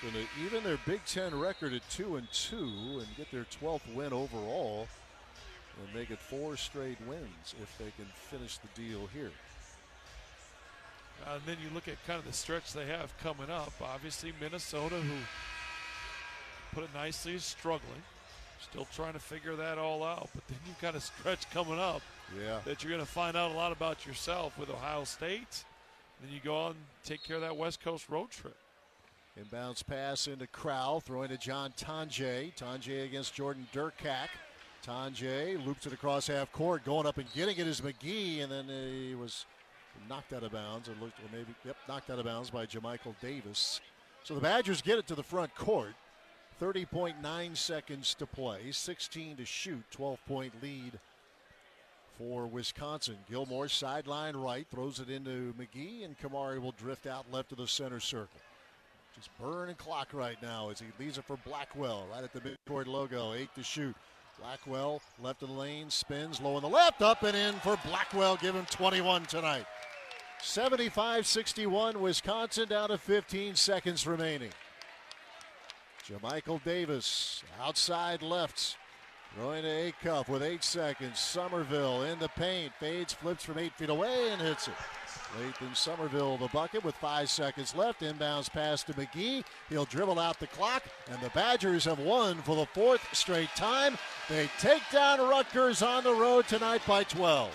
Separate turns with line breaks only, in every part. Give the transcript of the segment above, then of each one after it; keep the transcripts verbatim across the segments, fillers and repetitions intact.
going to even their Big Ten record at two and two and get their twelfth win overall and make it four straight wins if they can finish the deal here.
Uh, and then you look at kind of the stretch they have coming up. Obviously, Minnesota, who put it nicely, is struggling. Still trying to figure that all out. But then you've got a stretch coming up
yeah.
that you're going to find out a lot about yourself with Ohio State. Then you go on and take care of that West Coast road trip.
Inbounds pass into Crowell, throwing to John Tonje. Tonje against Jordan Durkak. Tonje loops it across half court. Going up and getting it is McGee, and then he was knocked out of bounds. It looked, or maybe, yep, knocked out of bounds by Jamichael Davis. So the Badgers get it to the front court. thirty point nine seconds to play, sixteen to shoot, twelve-point lead for Wisconsin. Gilmore sideline right, throws it into McGee, and Kamari will drift out left of the center circle. Just burning clock right now as he leaves it for Blackwell, right at the midcourt logo, eight to shoot. Blackwell, left of the lane, spins low on the left, up and in for Blackwell, give him twenty-one tonight. seventy-five sixty-one, Wisconsin down to fifteen seconds remaining. Jamichael Davis, outside left, throwing to Acuff with eight seconds. Somerville in the paint, fades, flips from eight feet away and hits it. Lathan Somerville the bucket with five seconds left. Inbounds pass to McGee. He'll dribble out the clock, and the Badgers have won for the fourth straight time. They take down Rutgers on the road tonight by twelve.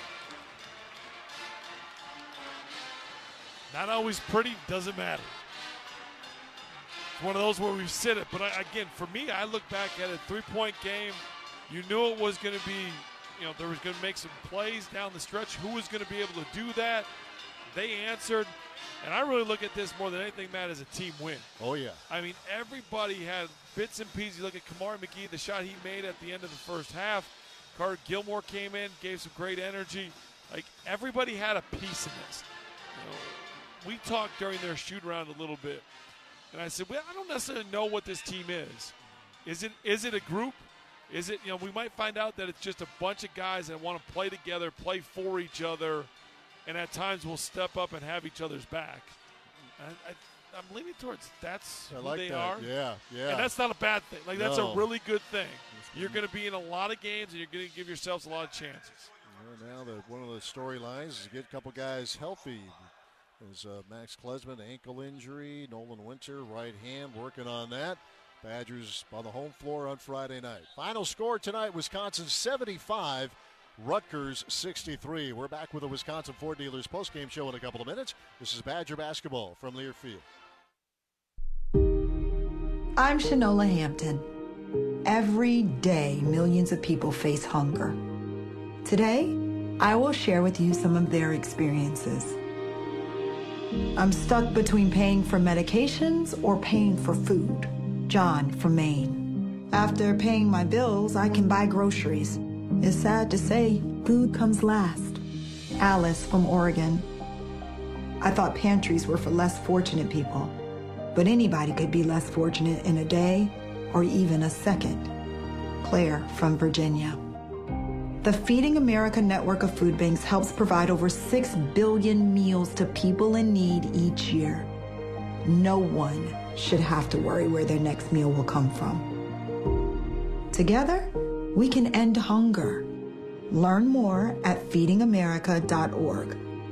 Not always pretty, doesn't matter. It's one of those where we sit it. But I, again, for me, I look back at a three-point game. You knew it was going to be, you know, there was going to make some plays down the stretch. Who was going to be able to do that? They answered. And I really look at this more than anything, Matt, as a team win.
Oh, yeah.
I mean, everybody had bits and pieces. You look at Kamari McGee, the shot he made at the end of the first half. Carter Gilmore came in, gave some great energy. Like, everybody had a piece in this. You know, we talked during their shoot-around a little bit. And I said, well, I don't necessarily know what this team is. Is it is it a group? Is it, you know, we might find out that it's just a bunch of guys that want to play together, play for each other, and at times will step up and have each other's back. I, I, I'm leaning towards that's
I
who
like
they
that.
are.
Yeah, yeah.
And that's not a bad thing. Like, that's
No.
a really good thing. You're going to be in a lot of games, and you're going to give yourselves a lot of chances.
Well, now the, one of the storylines is to get a couple guys healthy. There's uh, Max Klesman, ankle injury. Nolan Winter, right hand, working on that. Badgers on the home floor on Friday night. Final score tonight, Wisconsin seventy-five, Rutgers sixty-three. We're back with the Wisconsin Ford Dealers postgame show in a couple of minutes. This is Badger basketball from Learfield.
I'm Shanola Hampton. Every day, millions of people face hunger. Today, I will share with you some of their experiences. I'm stuck between paying for medications or paying for food. John from Maine. After paying my bills, I can buy groceries. It's sad to say, food comes last. Alice from Oregon. I thought pantries were for less fortunate people, but anybody could be less fortunate in a day or even a second. Claire from Virginia. The Feeding America network of food banks helps provide over six billion meals to people in need each year. No one should have to worry where their next meal will come from. Together, we can end hunger. Learn more at feeding america dot org.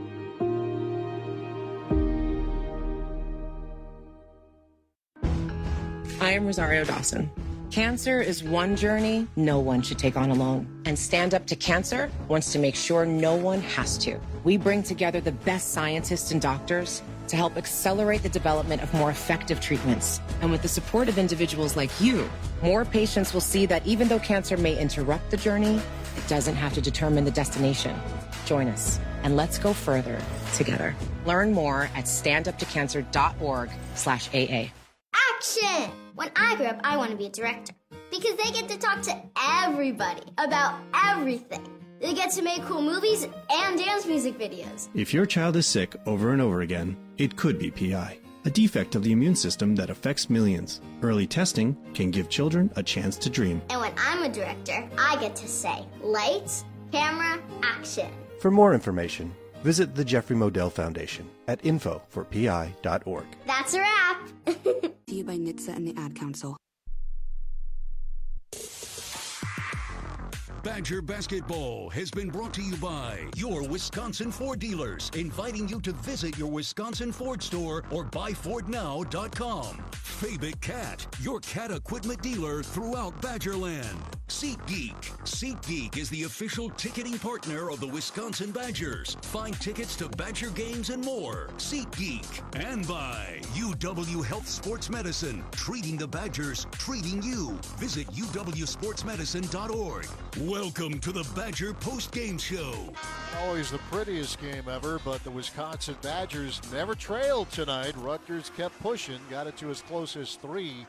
I am Rosario Dawson. Cancer is one journey no one should take on alone. And Stand Up to Cancer wants to make sure no one has to. We bring together the best scientists and doctors to help accelerate the development of more effective treatments. And with the support of individuals like you, more patients will see that even though cancer may interrupt the journey, it doesn't have to determine the destination. Join us and let's go further together. Learn more at stand up to cancer dot org slash A A.
Action! When I grow up, I want to be a director because they get to talk to everybody about everything. They get to make cool movies and dance music videos.
If your child is sick over and over again, it could be P I, a defect of the immune system that affects millions. Early testing can give children a chance to dream.
And when I'm a director, I get to say, lights, camera, action.
For more information, visit the Jeffrey Modell Foundation at info for P I dot org.
That's a wrap.
To you by by N H T S A and the Ad Council.
Badger Basketball has been brought to you by your Wisconsin Ford dealers, inviting you to visit your Wisconsin Ford store or buy ford now dot com. Fabic Cat, your cat equipment dealer throughout Badgerland. SeatGeek. SeatGeek is the official ticketing partner of the Wisconsin Badgers. Find tickets to Badger games and more. SeatGeek. And by U W Health Sports Medicine, treating the Badgers, treating you. Visit U W sports medicine dot org. Welcome to the Badger Post-Game Show.
Always the prettiest game ever, but the Wisconsin Badgers never trailed tonight. Rutgers kept pushing, got it to as close as three.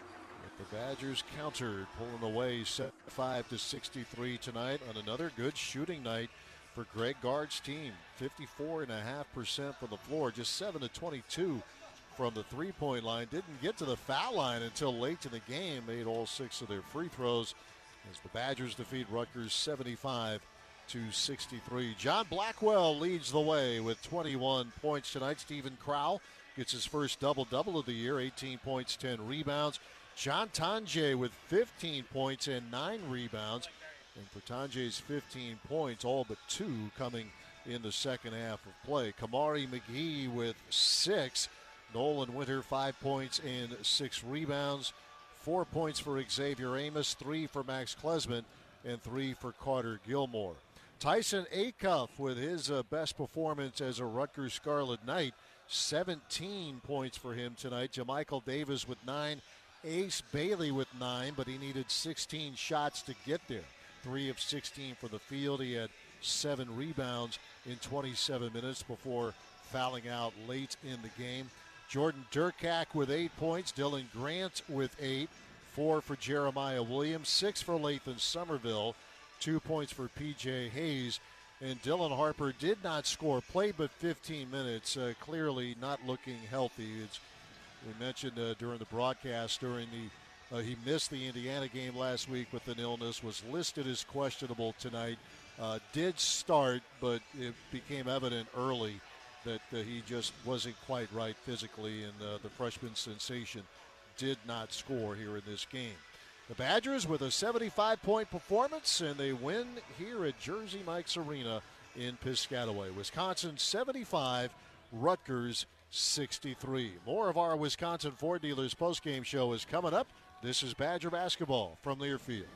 But the Badgers countered, pulling away seventy-five to sixty-three tonight on another good shooting night for Greg Gard's team. fifty-four point five percent from the floor, just seven to twenty-two from the three-point line. Didn't get to the foul line until late in the game. Made all six of their free throws as the Badgers defeat Rutgers seventy-five to sixty-three. John Blackwell leads the way with twenty-one points tonight. Stephen Crowell gets his first double-double of the year, eighteen points, ten rebounds. John Tonje with fifteen points and nine rebounds. And for Tonje's fifteen points, all but two coming in the second half of play. Kamari McGee with six. Nolan Winter, five points and six rebounds. Four points for Xavier Amos, three for Max Klesman, and three for Carter Gilmore. Tyson Acuff with his uh, best performance as a Rutgers Scarlet Knight. seventeen points for him tonight. JaMychal Davis with nine. Ace Bailey with nine, but he needed sixteen shots to get there. Three of sixteen for the field. He had seven rebounds in twenty-seven minutes before fouling out late in the game. Jordan Durkak with eight points. Dylan Grant with eight. Four for Jeremiah Williams. Six for Lathan Somerville. Two points for P J Hayes. And Dylan Harper did not score. Played but fifteen minutes. Uh, clearly not looking healthy. It's, we mentioned uh, during the broadcast, during the uh, he missed the Indiana game last week with an illness. Was listed as questionable tonight. Uh, did start, but it became evident early that uh, he just wasn't quite right physically, and uh, the freshman sensation did not score here in this game. The Badgers with a seventy-five point performance, and they win here at Jersey Mike's Arena in Piscataway. Wisconsin seventy-five, Rutgers sixty-three. More of our Wisconsin Ford Dealers postgame show is coming up. This is Badger Basketball from Learfield.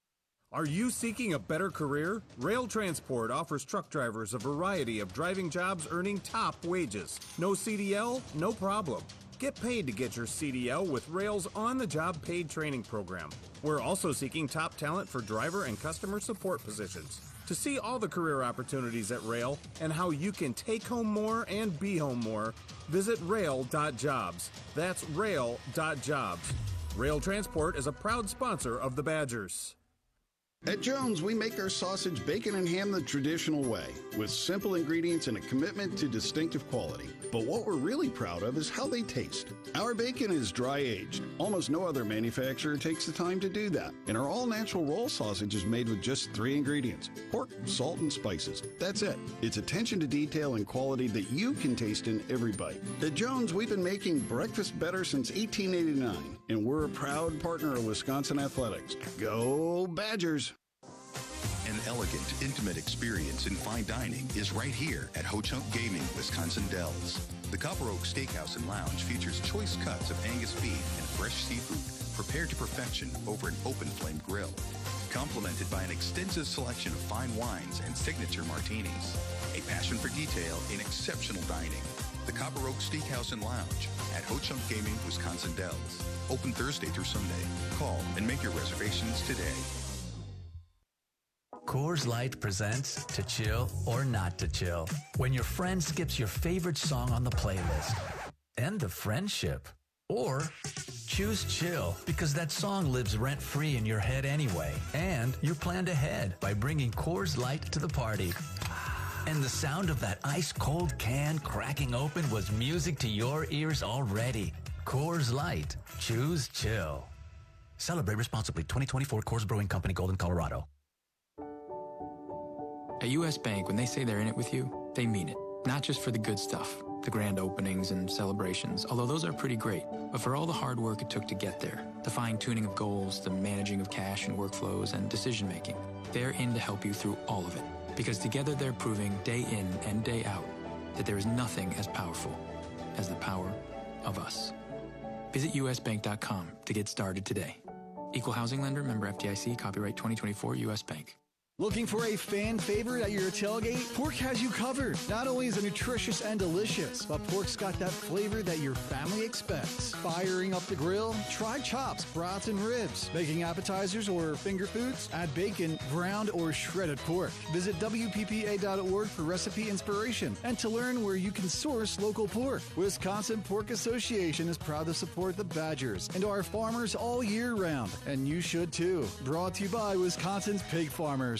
Are you seeking a better career? Rail Transport offers truck drivers a variety of driving jobs earning top wages. No C D L? No problem. Get paid to get your C D L with Rail's on-the-job paid training program. We're also seeking top talent for driver and customer support positions. To see all the career opportunities at Rail and how you can take home more and be home more, visit rail dot jobs. That's rail dot jobs. Rail Transport is a proud sponsor of the Badgers.
At Jones, we make our sausage, bacon, and ham the traditional way, with simple ingredients and a commitment to distinctive quality. But what we're really proud of is how they taste. Our bacon is dry-aged. Almost no other manufacturer takes the time to do that. And our all-natural roll sausage is made with just three ingredients: pork, salt, and spices. That's it. It's attention to detail and quality that you can taste in every bite. At Jones, we've been making breakfast better since eighteen eighty-nine, and we're a proud partner of Wisconsin Athletics. Go Badgers!
An elegant, intimate experience in fine dining is right here at Ho-Chunk Gaming, Wisconsin Dells. The Copper Oak Steakhouse and Lounge features choice cuts of Angus beef and fresh seafood prepared to perfection over an open flame grill, complemented by an extensive selection of fine wines and signature martinis. A passion for detail in exceptional dining. The Copper Oak Steakhouse and Lounge at Ho-Chunk Gaming, Wisconsin Dells. Open Thursday through Sunday. Call and make your reservations today.
Coors Light presents To Chill or Not to Chill. When your friend skips your favorite song on the playlist. End the friendship. Or choose chill because that song lives rent-free in your head anyway. And you're planned ahead by bringing Coors Light to the party. And the sound of that ice-cold can cracking open was music to your ears already. Coors Light. Choose chill. Celebrate responsibly. twenty twenty-four Coors Brewing Company, Golden, Colorado.
At U S Bank, when they say they're in it with you, they mean it. Not just for the good stuff.
the grand openings and celebrations, although those are pretty great. But for all the hard work it took to get there, the fine-tuning of goals, the managing of cash and workflows, and decision-making, they're in to help you through all of it. Because together they're proving day in and day out that there is nothing as powerful as the power of us. Visit U S bank dot com to get started today. Equal housing lender, member F D I C, copyright twenty twenty-four, U S Bank.
Looking for a fan favorite at your tailgate? Pork has you covered. Not only is it nutritious and delicious, but pork's got that flavor that your family expects. Firing up the grill? Try chops, brats, and ribs. Making appetizers or finger foods? Add bacon, ground, or shredded pork. Visit W P P A dot org for recipe inspiration and to learn where you can source local pork. Wisconsin Pork Association is proud to support the Badgers and our farmers all year round. And you should too. Brought to you by Wisconsin's Pig Farmers.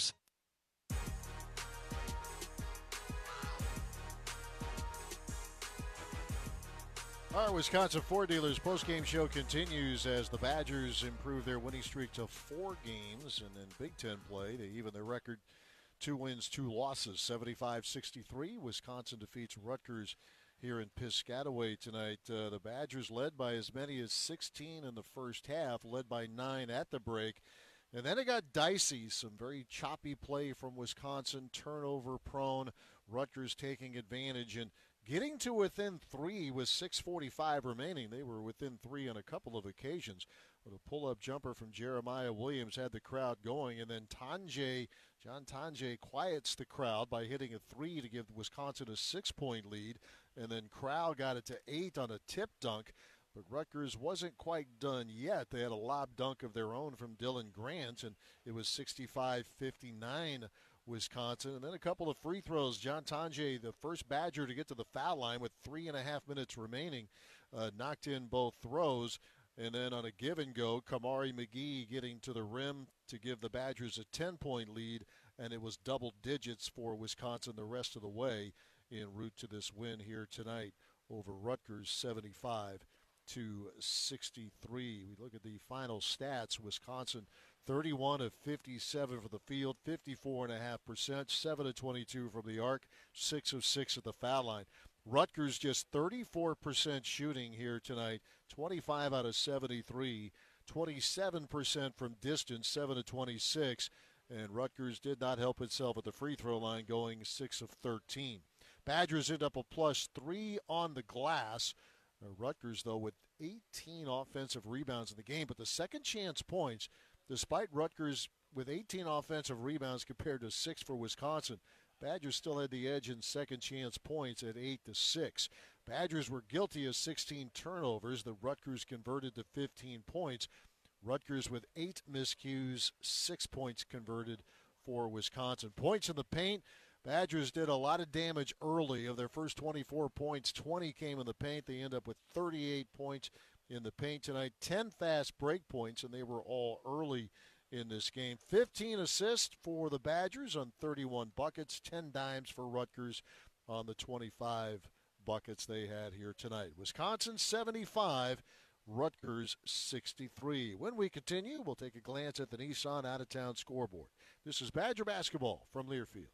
Our Wisconsin Ford Dealers postgame show continues as the Badgers improve their winning streak to four games, and in Big Ten play, they even their record two wins, two losses, seventy-five sixty-three. Wisconsin defeats Rutgers here in Piscataway tonight. Uh, the Badgers led by as many as sixteen in the first half, led by nine at the break. And then it got dicey, some very choppy play from Wisconsin, turnover prone, Rutgers taking advantage and getting to within three with six forty-five remaining. They were within three on a couple of occasions. But a pull-up jumper from Jeremiah Williams had the crowd going. And then Tonje, John Tonje quiets the crowd by hitting a three to give Wisconsin a six-point lead. And then Crowell got it to eight on a tip dunk. But Rutgers wasn't quite done yet. They had a lob dunk of their own from Dylan Grant, and it was sixty-five fifty-nine Wisconsin. And then a couple of free throws. John Tonje, the first Badger to get to the foul line with three and a half minutes remaining, uh, knocked in both throws. And then on a give and go, Kamari McGee getting to the rim to give the Badgers a ten-point lead, and it was double digits for Wisconsin the rest of the way en route to this win here tonight over Rutgers, seventy-five to sixty-three. We look at the final stats. Wisconsin thirty-one of fifty-seven for the field, fifty-four point five percent, seven of twenty-two from the arc, six of six at the foul line. Rutgers just thirty-four percent shooting here tonight, twenty-five out of seventy-three, twenty-seven percent from distance, seven of twenty-six, and Rutgers did not help itself at the free throw line, going six of thirteen. Badgers end up a plus three on the glass. Uh, Rutgers, though, with eighteen offensive rebounds in the game, but the second chance points, despite Rutgers with eighteen offensive rebounds compared to six for Wisconsin, Badgers still had the edge in second chance points at eight to six. Badgers were guilty of sixteen turnovers. The Rutgers converted to fifteen points. Rutgers with eight miscues, six points converted for Wisconsin. Points in the paint. Badgers did a lot of damage early. Of their first twenty-four points, twenty came in the paint. They end up with thirty-eight points in the paint tonight, ten fast break points, and they were all early in this game. fifteen assists for the Badgers on thirty-one buckets, ten dimes for Rutgers on the twenty-five buckets they had here tonight. Wisconsin seventy-five, Rutgers sixty-three. When we continue, we'll take a glance at the Nissan out-of-town scoreboard. This is Badger basketball from Learfield.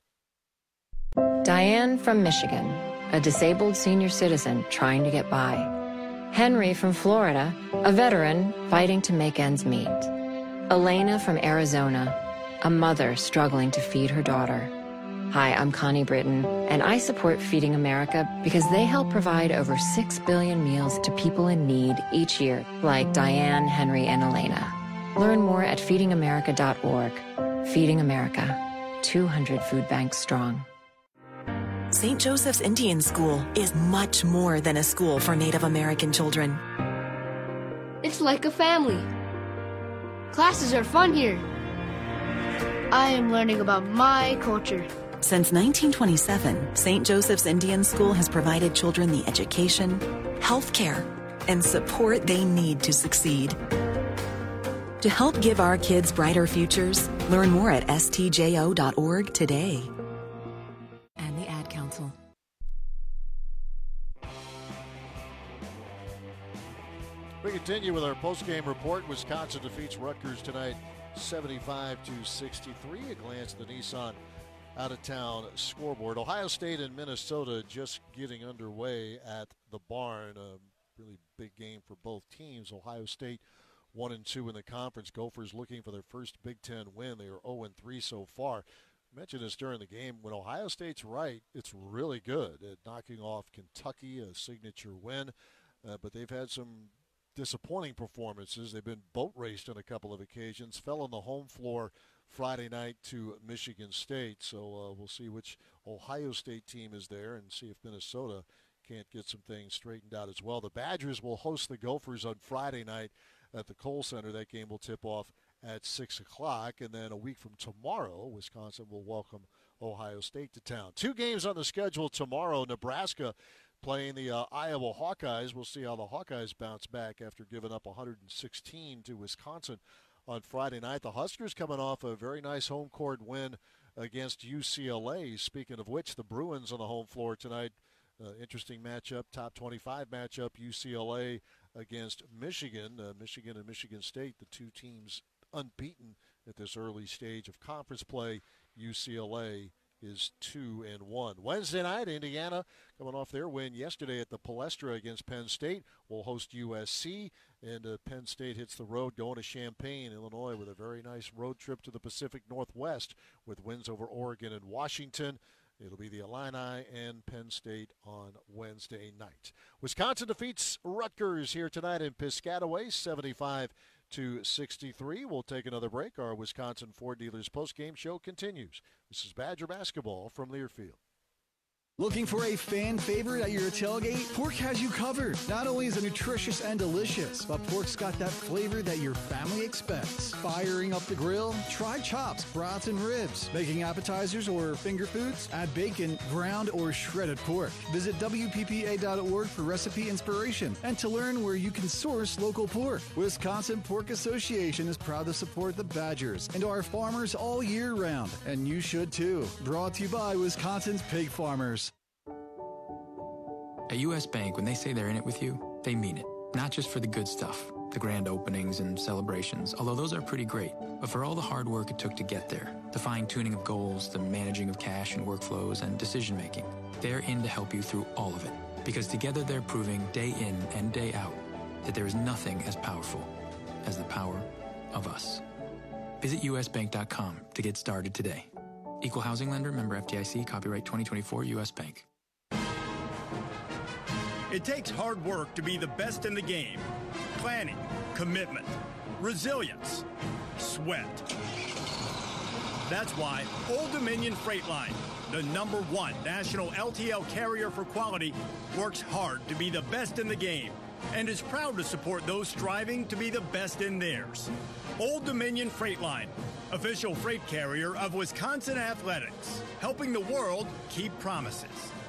Diane from Michigan, a disabled senior citizen trying to get by. Henry from Florida, a veteran fighting to make ends meet. Elena from Arizona, a mother struggling to feed her daughter. Hi, I'm Connie Britton, and I support Feeding America because they help provide over six billion meals to people in need each year, like Diane, Henry, and Elena. Learn more at feeding america dot org. Feeding America, two hundred food banks strong.
Saint Joseph's Indian School is much more than a school for Native American children.
It's like a family. Classes are fun here. I am learning about my culture.
Since nineteen twenty-seven, Saint Joseph's Indian School has provided children the education, health care, and support they need to succeed. To help give our kids brighter futures, learn more at S T J O dot org today. And the Ad Council.
We continue with our post-game report. Wisconsin defeats Rutgers tonight, seventy-five to sixty-three. A glance at the Nissan out-of-town scoreboard. Ohio State and Minnesota just getting underway at the Barn. A really big game for both teams. Ohio State one and two in the conference. Gophers looking for their first Big Ten win. They are oh and three so far. I mentioned this during the game. When Ohio State's right, it's really good at knocking off Kentucky, a signature win. Uh, but they've had some disappointing performances. They've been boat raced on a couple of occasions. Fell on the home floor Friday night to Michigan State. So uh, we'll see which Ohio State team is there and see if Minnesota can't get some things straightened out as well. The Badgers will host the Gophers on Friday night at the Kohl Center. That game will tip off at six o'clock. And then a week from tomorrow, Wisconsin will welcome Ohio State to town. Two games on the schedule tomorrow. Nebraska playing the uh, Iowa Hawkeyes. We'll see how the Hawkeyes bounce back after giving up one hundred sixteen to Wisconsin on Friday night. The Huskers coming off a very nice home court win against U C L A. Speaking of which, the Bruins on the home floor tonight. Uh, interesting matchup, top twenty-five matchup, U C L A against Michigan. Uh, Michigan and Michigan State, the two teams unbeaten at this early stage of conference play. U C L A is two and one. Wednesday night, Indiana coming off their win yesterday at the Palestra against Penn State will host U S C, and uh, Penn State hits the road going to Champaign, Illinois, with a very nice road trip to the Pacific Northwest with wins over Oregon and Washington. It'll be the Illini and Penn State on Wednesday night. Wisconsin defeats Rutgers here tonight in Piscataway, seventy-five to sixty-three. We'll take another break. Our Wisconsin Ford Dealers postgame show continues. This is Badger basketball from Learfield.
Looking for a fan favorite at your tailgate? Pork has you covered. Not only is it nutritious and delicious, but pork's got that flavor that your family expects. Firing up the grill? Try chops, brats, and ribs. Making appetizers or finger foods? Add bacon, ground, or shredded pork. Visit W P P A dot org for recipe inspiration and to learn where you can source local pork. Wisconsin Pork Association is proud to support the Badgers and our farmers all year round, and you should too. Brought to you by Wisconsin's pig farmers.
At U S Bank, when they say they're in it with you, they mean it. Not just for the good stuff, the grand openings and celebrations, although those are pretty great, but for all the hard work it took to get there, the fine-tuning of goals, the managing of cash and workflows, and decision-making. They're in to help you through all of it, because together they're proving day in and day out that there is nothing as powerful as the power of us. Visit U S bank dot com to get started today. Equal housing lender, member F D I C, copyright twenty twenty-four, U S Bank.
It takes hard work to be the best in the game. Planning, commitment, resilience, sweat. That's why Old Dominion Freight Line, the number one national L T L carrier for quality, works hard to be the best in the game and is proud to support those striving to be the best in theirs. Old Dominion Freight Line, official freight carrier of Wisconsin Athletics, helping the world keep promises.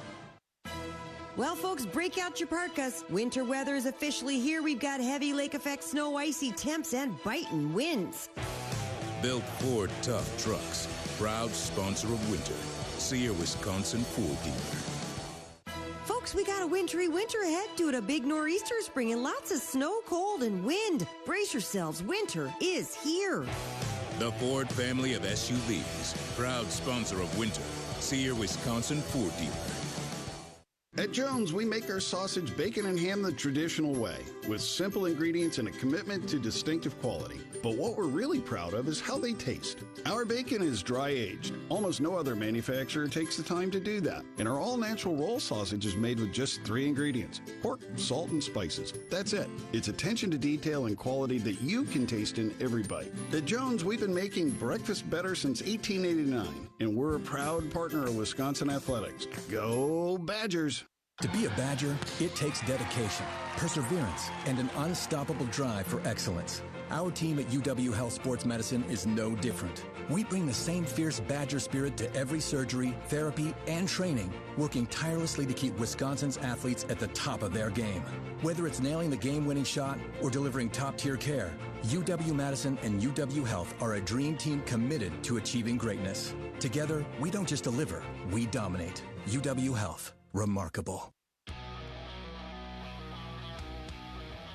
Well, folks, break out your parkas. Winter weather is officially here. We've got heavy lake effect snow, icy temps, and biting winds.
Built Ford Tough Trucks, proud sponsor of winter. See your Wisconsin Ford dealer.
Folks, we got a wintry winter ahead due to big nor'easters bringing lots of snow, cold, and wind. Brace yourselves, winter is here.
The Ford family of S U Vs, proud sponsor of winter. See your Wisconsin Ford dealer.
At Jones, we make our sausage, bacon, and ham the traditional way, with simple ingredients and a commitment to distinctive quality. But what we're really proud of is how they taste. Our bacon is dry-aged. Almost no other manufacturer takes the time to do that. And our all-natural roll sausage is made with just three ingredients: pork, salt, and spices. That's it. It's attention to detail and quality that you can taste in every bite. At Jones, we've been making breakfast better since eighteen eighty-nine, and we're a proud partner of Wisconsin Athletics. Go Badgers!
To be a Badger, it takes dedication, perseverance, and an unstoppable drive for excellence. Our team at U W Health Sports Medicine is no different. We bring the same fierce Badger spirit to every surgery, therapy, and training, working tirelessly to keep Wisconsin's athletes at the top of their game. Whether it's nailing the game-winning shot or delivering top-tier care, U W Madison and U W Health are a dream team committed to achieving greatness. Together, we don't just deliver, we dominate. U W Health. Remarkable.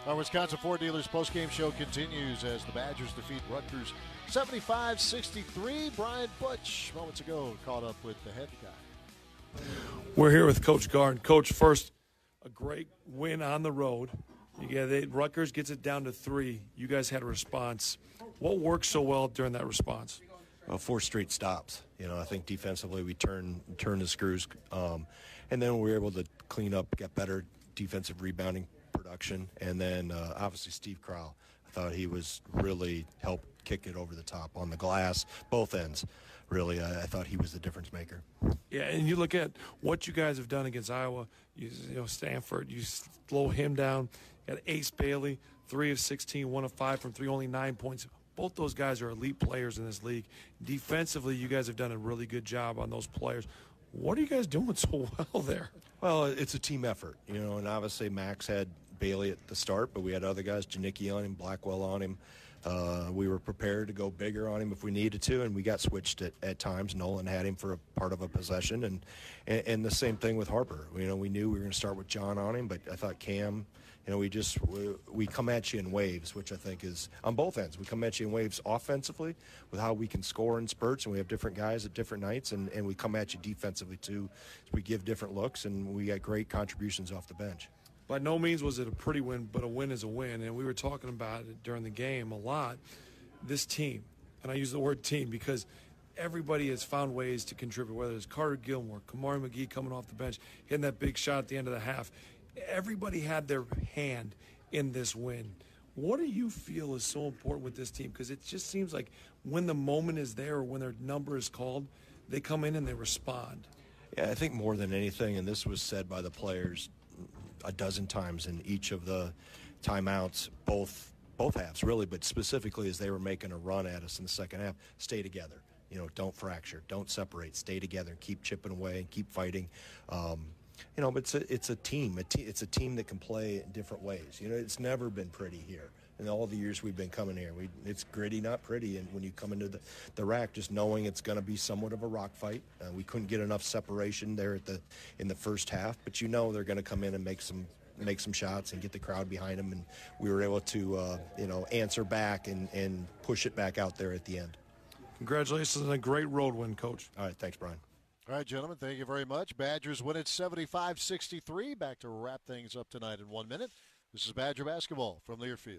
Our Wisconsin Ford Dealers postgame show continues as the Badgers defeat Rutgers seventy-five sixty-three. Brian Butch, moments ago, caught up with the head guy.
We're here with Coach Garden. Coach, first, a great win on the road. You get it. Rutgers gets it down to three. You guys had a response. What worked so well during that response?
Well, four straight stops. You know, I think defensively we turned turn the screws, um, and then we were able to clean up, get better defensive rebounding production, and then uh, obviously Steve Crowell. I thought he was really helped kick it over the top on the glass, both ends. Really, I, I thought he was the difference maker.
Yeah, and you look at what you guys have done against Iowa. You, you know, Stanford, you slow him down. You got Ace Bailey, three of sixteen, one of five from three, only nine points. Both those guys are elite players in this league. Defensively, you guys have done a really good job on those players. What are you guys doing so well there?
Well, it's a team effort, you know, and obviously Max had Bailey at the start, but we had other guys, Janicki on him, Blackwell on him. Uh, we were prepared to go bigger on him if we needed to, and we got switched at, at times. Nolan had him for a part of a possession, and, and, and the same thing with Harper. You know, we knew we were going to start with John on him, but I thought Cam, you know, we just we, we come at you in waves, which I think is on both ends. We come at you in waves offensively with how we can score in spurts, and we have different guys at different nights, and, and we come at you defensively too. We give different looks, and we got great contributions off the bench.
By no means was it a pretty win, but a win is a win. And we were talking about it during the game a lot. This team, and I use the word team because everybody has found ways to contribute, whether it's Carter Gilmore, Kamari McGee coming off the bench, hitting that big shot at the end of the half. Everybody had their hand in this win. What do you feel is so important with this team? Because it just seems like when the moment is there or when their number is called, they come in and they respond.
Yeah, I think more than anything, and this was said by the players a dozen times in each of the timeouts, both both halves really, but specifically as they were making a run at us in the second half, stay together. You know, don't fracture, don't separate, stay together, keep chipping away, and keep fighting. Um, you know, but it's a, it's a team. A te- it's a team that can play in different ways. You know, it's never been pretty here. In all the years we've been coming here, we, it's gritty, not pretty. And when you come into the, the rack, just knowing it's going to be somewhat of a rock fight. Uh, we couldn't get enough separation there at the in the first half, but you know they're going to come in and make some make some shots and get the crowd behind them. And we were able to, uh, you know, answer back and, and push it back out there at the end.
Congratulations on a great road win, Coach.
All right, thanks, Brian.
All right, gentlemen, thank you very much. Badgers win it seventy-five sixty-three. Back to wrap things up tonight in one minute. This is Badger basketball from Learfield.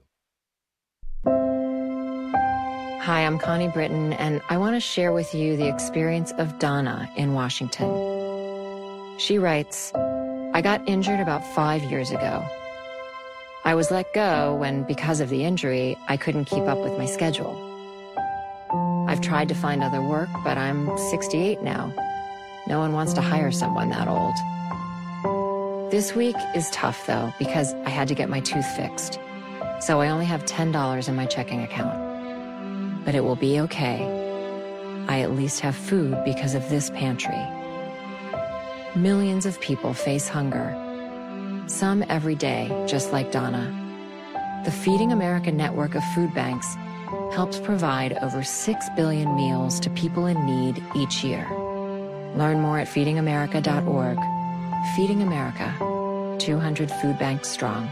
Hi, I'm Connie Britton, and I want to share with you the experience of Donna in Washington. She writes, I got injured about five years ago. I was let go when, because of the injury, I couldn't keep up with my schedule. I've tried to find other work, but I'm sixty-eight now. No one wants to hire someone that old. This week is tough, though, because I had to get my tooth fixed. So I only have ten dollars in my checking account. But it will be okay. I at least have food because of this pantry. Millions of people face hunger. Some every day, just like Donna. The Feeding America network of food banks helps provide over six billion meals to people in need each year. Learn more at feeding america dot org. Feeding America, two hundred food banks strong.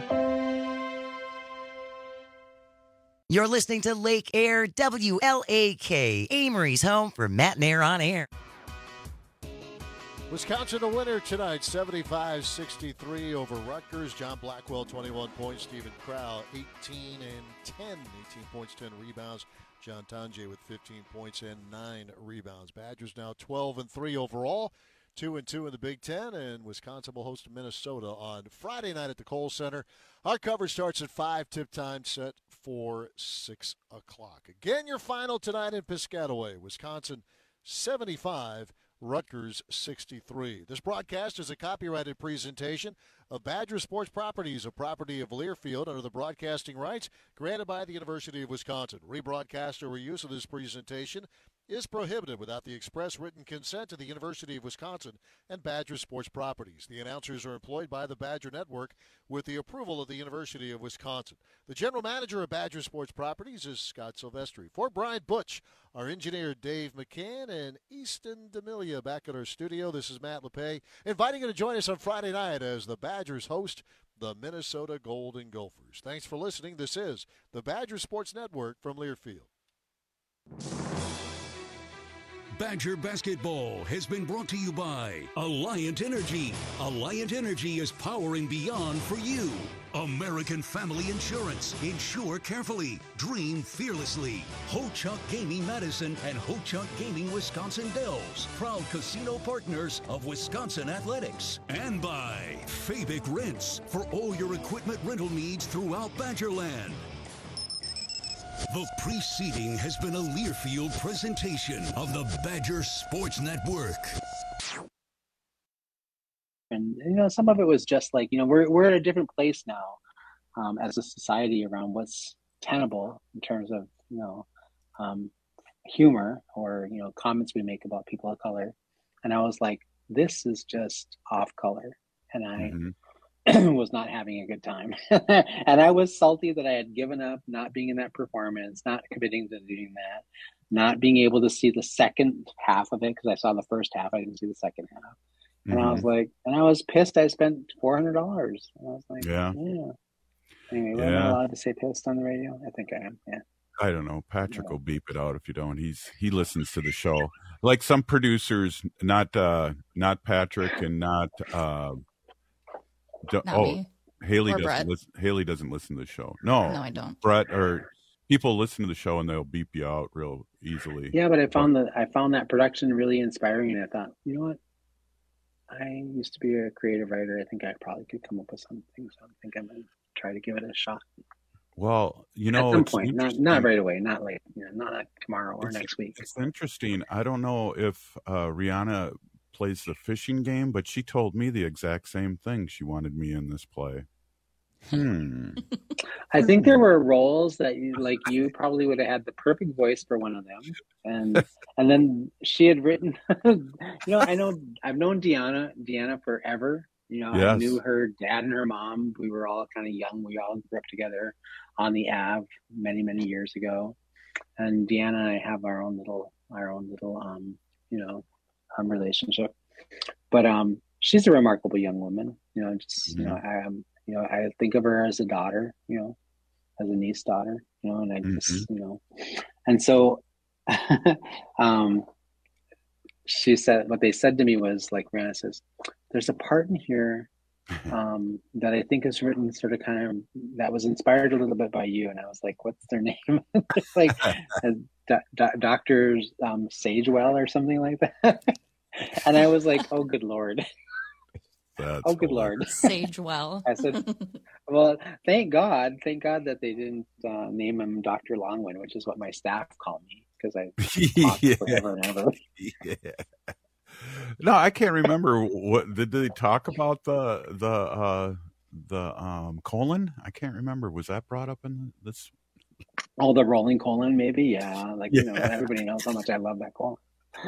You're listening to Lake Air W L A K, Amory's home for Matt and Air on Air.
Wisconsin a winner tonight, seventy-five sixty-three over Rutgers. John Blackwell, twenty-one points. Stephen Crowell, eighteen and ten. eighteen points, ten rebounds. John Tonje with fifteen points and nine rebounds. Badgers now twelve and three overall, two and two in the Big Ten, and Wisconsin will host Minnesota on Friday night at the Kohl Center. Our coverage starts at five, tip time set for six o'clock. Again, your final tonight in Piscataway. Wisconsin seventy-five, Rutgers sixty-three. This broadcast is a copyrighted presentation of Badger Sports Properties, a property of Learfield under the broadcasting rights granted by the University of Wisconsin. Rebroadcast or reuse of this presentation is prohibited without the express written consent of the University of Wisconsin and Badger Sports Properties. The announcers are employed by the Badger Network with the approval of the University of Wisconsin. The general manager of Badger Sports Properties is Scott Silvestri. For Brian Butch, our engineer Dave McCann, and Easton D'Amelia back at our studio, this is Matt LePay, inviting you to join us on Friday night as the Badger Badgers host the Minnesota Golden Gophers. Thanks for listening. This is the Badger Sports Network from Learfield.
Badger basketball has been brought to you by Alliant Energy. Alliant Energy is powering beyond for you. American Family Insurance. Insure carefully. Dream fearlessly. Ho-Chunk Gaming Madison and Ho-Chunk Gaming Wisconsin Dells. Proud casino partners of Wisconsin Athletics. And by Fabic Rents. For all your equipment rental needs throughout Badgerland. The preceding has been a Learfield presentation of the Badger Sports Network.
And, you know, some of it was just like, you know, we're we're at a different place now um, as a society around what's tenable in terms of, you know, um, humor or, you know, comments we make about people of color. And I was like, this is just off color. And I mm-hmm. was not having a good time. And I was salty that I had given up not being in that performance, not committing to doing that, not being able to see the second half of it because I saw the first half. I didn't see the second half. And mm-hmm. I was like, and I was pissed I spent four hundred dollars. And I was like, yeah. yeah. Anyway, yeah. We're not allowed to say pissed on the radio? I think I am, yeah.
I don't know. Patrick yeah. will beep it out if you don't. He's He listens to the show. Like some producers, not uh, not Patrick and not... Uh, Do,
Not
oh,
me.
Haley
Or
doesn't
Brett.
listen. Haley doesn't listen to the show. No,
No, I don't.
Brett or people listen to the show and they'll beep you out real easily.
Yeah, but I found that I found that production really inspiring, and I thought, you know what? I used to be a creative writer. I think I probably could come up with something. So I think I'm gonna try to give it a shot.
Well, you know,
at some
it's
point, not not right away, not late, you know, not like tomorrow or
it's,
next week.
It's interesting. I don't know if uh, Rihanna plays the fishing game, but she told me the exact same thing. She wanted me in this play. Hmm.
I think there were roles that you, like you probably would have had the perfect voice for one of them, and and then she had written. You know, I know I've known Deanna Deanna forever. You know,
Yes.
I knew her dad and her mom. We were all kind of young. We all grew up together on the Ave many many years ago, and Deanna and I have our own little our own little um you know um relationship. But um, she's a remarkable young woman. You know, just you know I um you know I think of her as a daughter. You know, as a niece daughter. You know, and I just you know, and so um. She said, what they said to me was like, Rihanna says, there's a part in here um, that I think is written sort of kind of, that was inspired a little bit by you. And I was like, what's their name? It's like uh, do, do, Doctor um, Sagewell or something like that. And I was like, oh, good Lord.
That's
oh, good Lord.
Sagewell.
I said, well, thank God. Thank God that they didn't uh, name him Doctor Longwin, which is what my staff call me. Because I talked
Yeah.
forever and ever.
Yeah. No, I can't remember what did they talk about the the uh the um colon? I can't remember. Was that brought up in this?
Oh, the rolling colon, maybe. Yeah, like you know,
Yeah.
everybody knows how much I love that colon.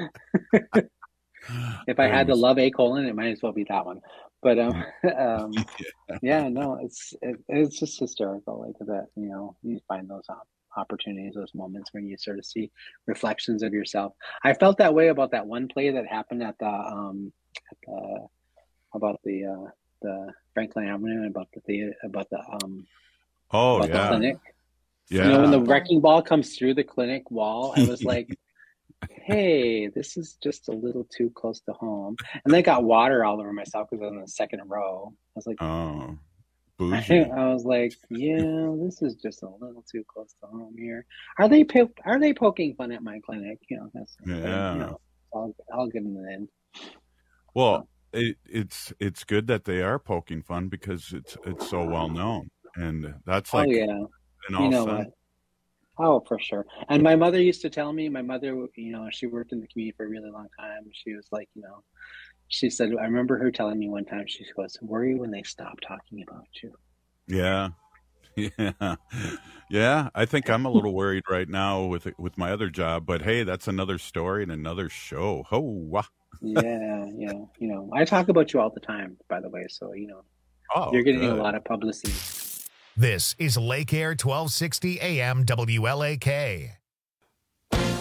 If I had to love a colon, it might as well be that one. But um, um yeah, no, it's it, it's just hysterical, like that. You know, you find those op- opportunities, those moments when you sort of see reflections of yourself. I felt that way about that one play that happened at the um at the about the uh the Franklin Avenue, about the theater, about the um
Oh
about
yeah.
the clinic.
Yeah.
You know, when the wrecking ball comes through the clinic wall, I was like, hey, this is just a little too close to home. And then I got water all over myself because I was in the second row. I was like,
oh,
I,
bougie.
I was like, yeah, this is just a little too close to home here. Are they po- are they poking fun at my clinic? You know, that's
Yeah.
you know, I'll I'll give them the end.
Well, it, it's it's good that they are poking fun because it's it's so well known, and that's like
oh yeah,
in all
you know
sense.
what? Oh, for sure. And my mother used to tell me, my mother, you know, she worked in the community for a really long time. She was like, you know, she said, I remember her telling me one time, she goes, worry when they stop talking about you.
Yeah. Yeah. Yeah. I think I'm a little worried right now with with my other job, but hey, that's another story and another show. Oh, wow.
Yeah, yeah. You know, I talk about you all the time, by the way. So, you know,
Oh,
you're getting
good.
a lot of publicity.
This is Lake Air twelve sixty A M W L A K.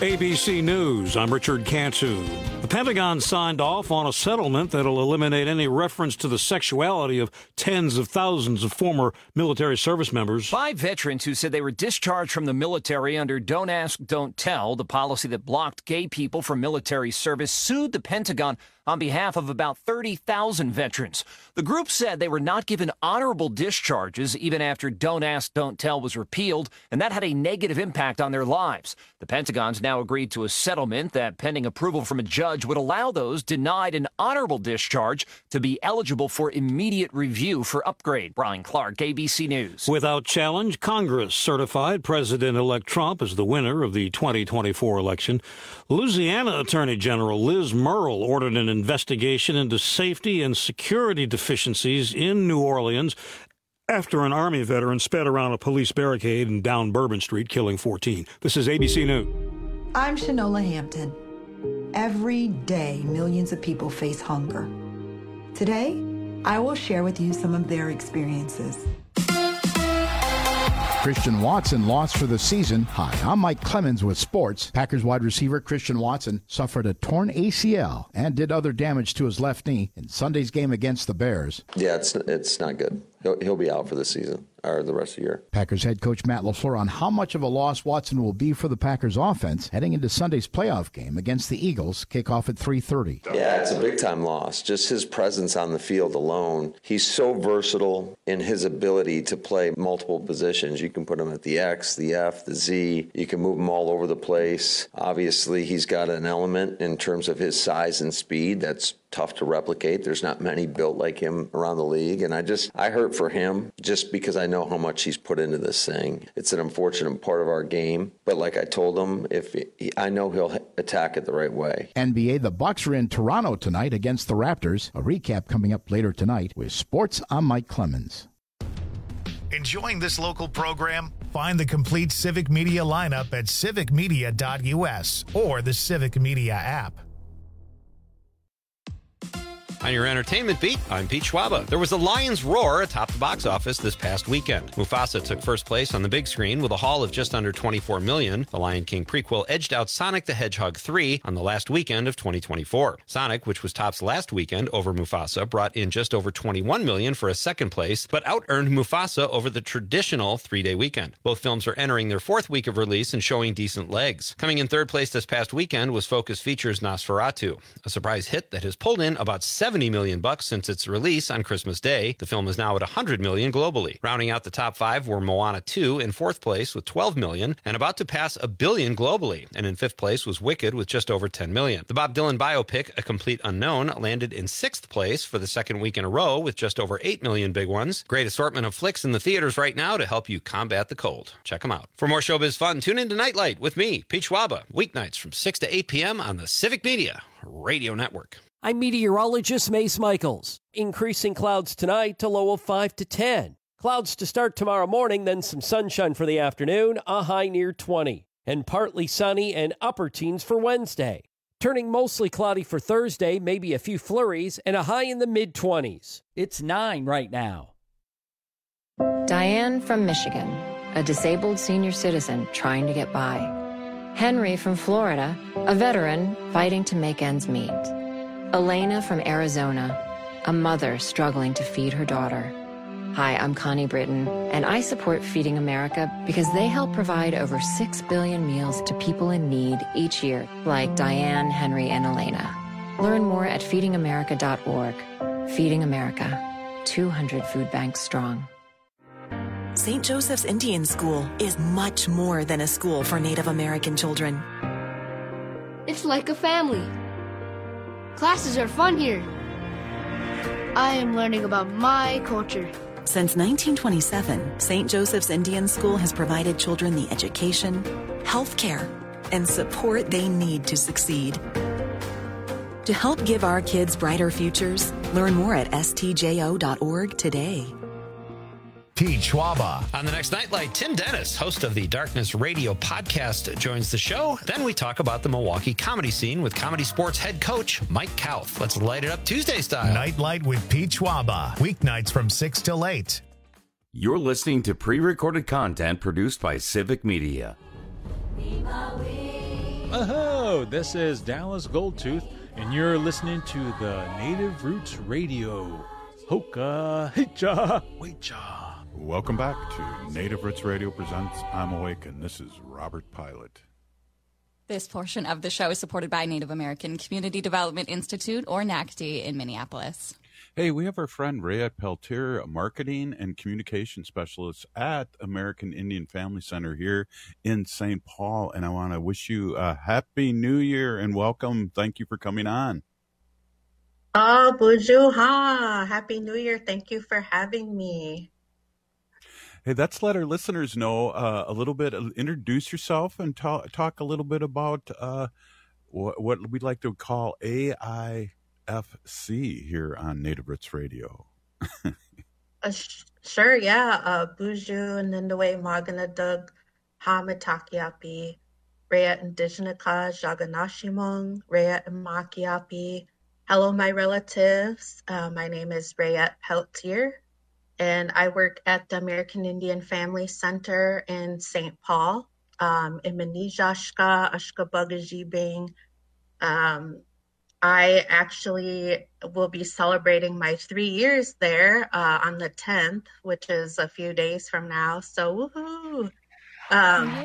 A B C News, I'm Richard Cantu. The Pentagon signed off on a settlement that'll eliminate any reference to the sexuality of tens of thousands of former military service members.
Five veterans who said they were discharged from the military under Don't Ask, Don't Tell, the policy that blocked gay people from military service, sued the Pentagon on behalf of about thirty thousand veterans. The group said they were not given honorable discharges even after Don't Ask, Don't Tell was repealed, and that had a negative impact on their lives. The Pentagon's now agreed to a settlement that, pending approval from a judge, would allow those denied an honorable discharge to be eligible for immediate review for upgrade. Brian Clark, A B C News.
Without challenge, Congress certified President-elect Trump as the winner of the twenty twenty-four election. Louisiana Attorney General Liz Murrill ordered an investigation into safety and security deficiencies in New Orleans after an Army veteran sped around a police barricade and down Bourbon Street, killing fourteen. This is A B C News.
I'm Shanola Hampton. Every day, millions of people face hunger. Today, I will share with you some of their experiences.
Christian Watson lost for the season. Hi, I'm Mike Clemens with sports. Packers wide receiver Christian Watson suffered a torn A C L and did other damage to his left knee in Sunday's game against the Bears.
Yeah, it's it's not good. He'll, he'll be out for the season or the rest of the year.
Packers head coach Matt LaFleur on how much of a loss Watson will be for the Packers offense heading into Sunday's playoff game against the Eagles, kickoff at three thirty.
Yeah, it's a big-time loss. Just his presence on the field alone. He's so versatile in his ability to play multiple positions. You can put him at the X, the F, the Z. You can move him all over the place. Obviously, he's got an element in terms of his size and speed that's tough to replicate. There's not many built like him around the league. And I just, I hurt for him just because I know how much he's put into this thing. It's an unfortunate part of our game. But like I told him, if he, I know he'll attack it the right way.
N B A, the Bucks are in Toronto tonight against the Raptors. A recap coming up later tonight with Sports. I'm Mike Clemens.
Enjoying this local program? Find the complete Civic Media lineup at civic media dot U S or the Civic Media app.
On your entertainment beat, I'm Pete Schwaba. There was a lion's roar atop the box office this past weekend. Mufasa took first place on the big screen with a haul of just under twenty-four million dollars. The Lion King prequel edged out Sonic the Hedgehog three on the last weekend of twenty twenty-four. Sonic, which was tops last weekend over Mufasa, brought in just over twenty-one million dollars for a second place, but out-earned Mufasa over the traditional three-day weekend. Both films are entering their fourth week of release and showing decent legs. Coming in third place this past weekend was Focus Features' Nosferatu, a surprise hit that has pulled in about seventy million bucks since its release on Christmas Day. The film is now at one hundred million globally. Rounding out the top five were Moana two in fourth place with twelve million and about to pass a billion globally. And in fifth place was Wicked with just over ten million. The Bob Dylan biopic, A Complete Unknown, landed in sixth place for the second week in a row with just over eight million big ones. Great assortment of flicks in the theaters right now to help you combat the cold. Check them out. For more showbiz fun, tune in to Nightlight with me, Pete Schwaba, weeknights from six to eight p.m. on the Civic Media Radio Network.
I'm meteorologist Mace Michaels. Increasing clouds tonight to low of five to ten. Clouds to start tomorrow morning, then some sunshine for the afternoon, a high near twenty. And partly sunny and upper teens for Wednesday. Turning mostly cloudy for Thursday, maybe a few flurries, and a high in the mid-twenties. It's nine right now.
Diane from Michigan, a disabled senior citizen trying to get by. Henry from Florida, a veteran fighting to make ends meet. Elena from Arizona, a mother struggling to feed her daughter. Hi, I'm Connie Britton, and I support Feeding America because they help provide over six billion meals to people in need each year, like Diane, Henry, and Elena. Learn more at feeding america dot org. Feeding America, two hundred food banks strong.
Saint Joseph's Indian School is much more than a school for Native American children.
It's like a family. Classes are fun here. I am learning about my culture.
Since nineteen twenty-seven, Saint Joseph's Indian School has provided children the education, health care, and support they need to succeed. To help give our kids brighter futures, learn more at S T J O dot org today.
Pete Schwaba.
On the next Nightlight, Tim Dennis, host of the Darkness Radio podcast, joins the show. Then we talk about the Milwaukee comedy scene with Comedy Sports head coach Mike Kauth. Let's light it up Tuesday style.
Nightlight with Pete Schwaba. Weeknights from six till eight.
You're listening to pre-recorded content produced by Civic Media.
Oh, this is Dallas Goldtooth, and you're listening to the Native Roots Radio. Hoka Hicha Wecha.
Welcome back to Native Roots Radio presents I'm Awake, and this is Robert Pilot.
This portion of the show is supported by Native American Community Development Institute, or N A C D, in Minneapolis.
Hey, we have our friend Rayette Peltier, a marketing and communication specialist at American Indian Family Center here in Saint Paul, and I want to wish you a happy new year and welcome. Thank you for coming on.
Oh, Bujuha. Happy New Year. Thank you for having me.
Hey, let's let our listeners know uh, a little bit. Introduce yourself and talk, talk a little bit about uh, what, what we'd like to call A I F C here on Native Roots Radio.
uh, sh- sure, yeah. Uh, Buju and Nindaway Maganadug, Hamatakiapi, Raya Indigenica, Jaganashimong, Raya Makiapi. Hello, my relatives. Uh, my name is Rayette Peltier, and I work at the American Indian Family Center in Saint Paul, um, in Manijashka, Ashkabugajibing. Um, I actually will be celebrating my three years there uh, on the tenth, which is a few days from now. So, woohoo! Um,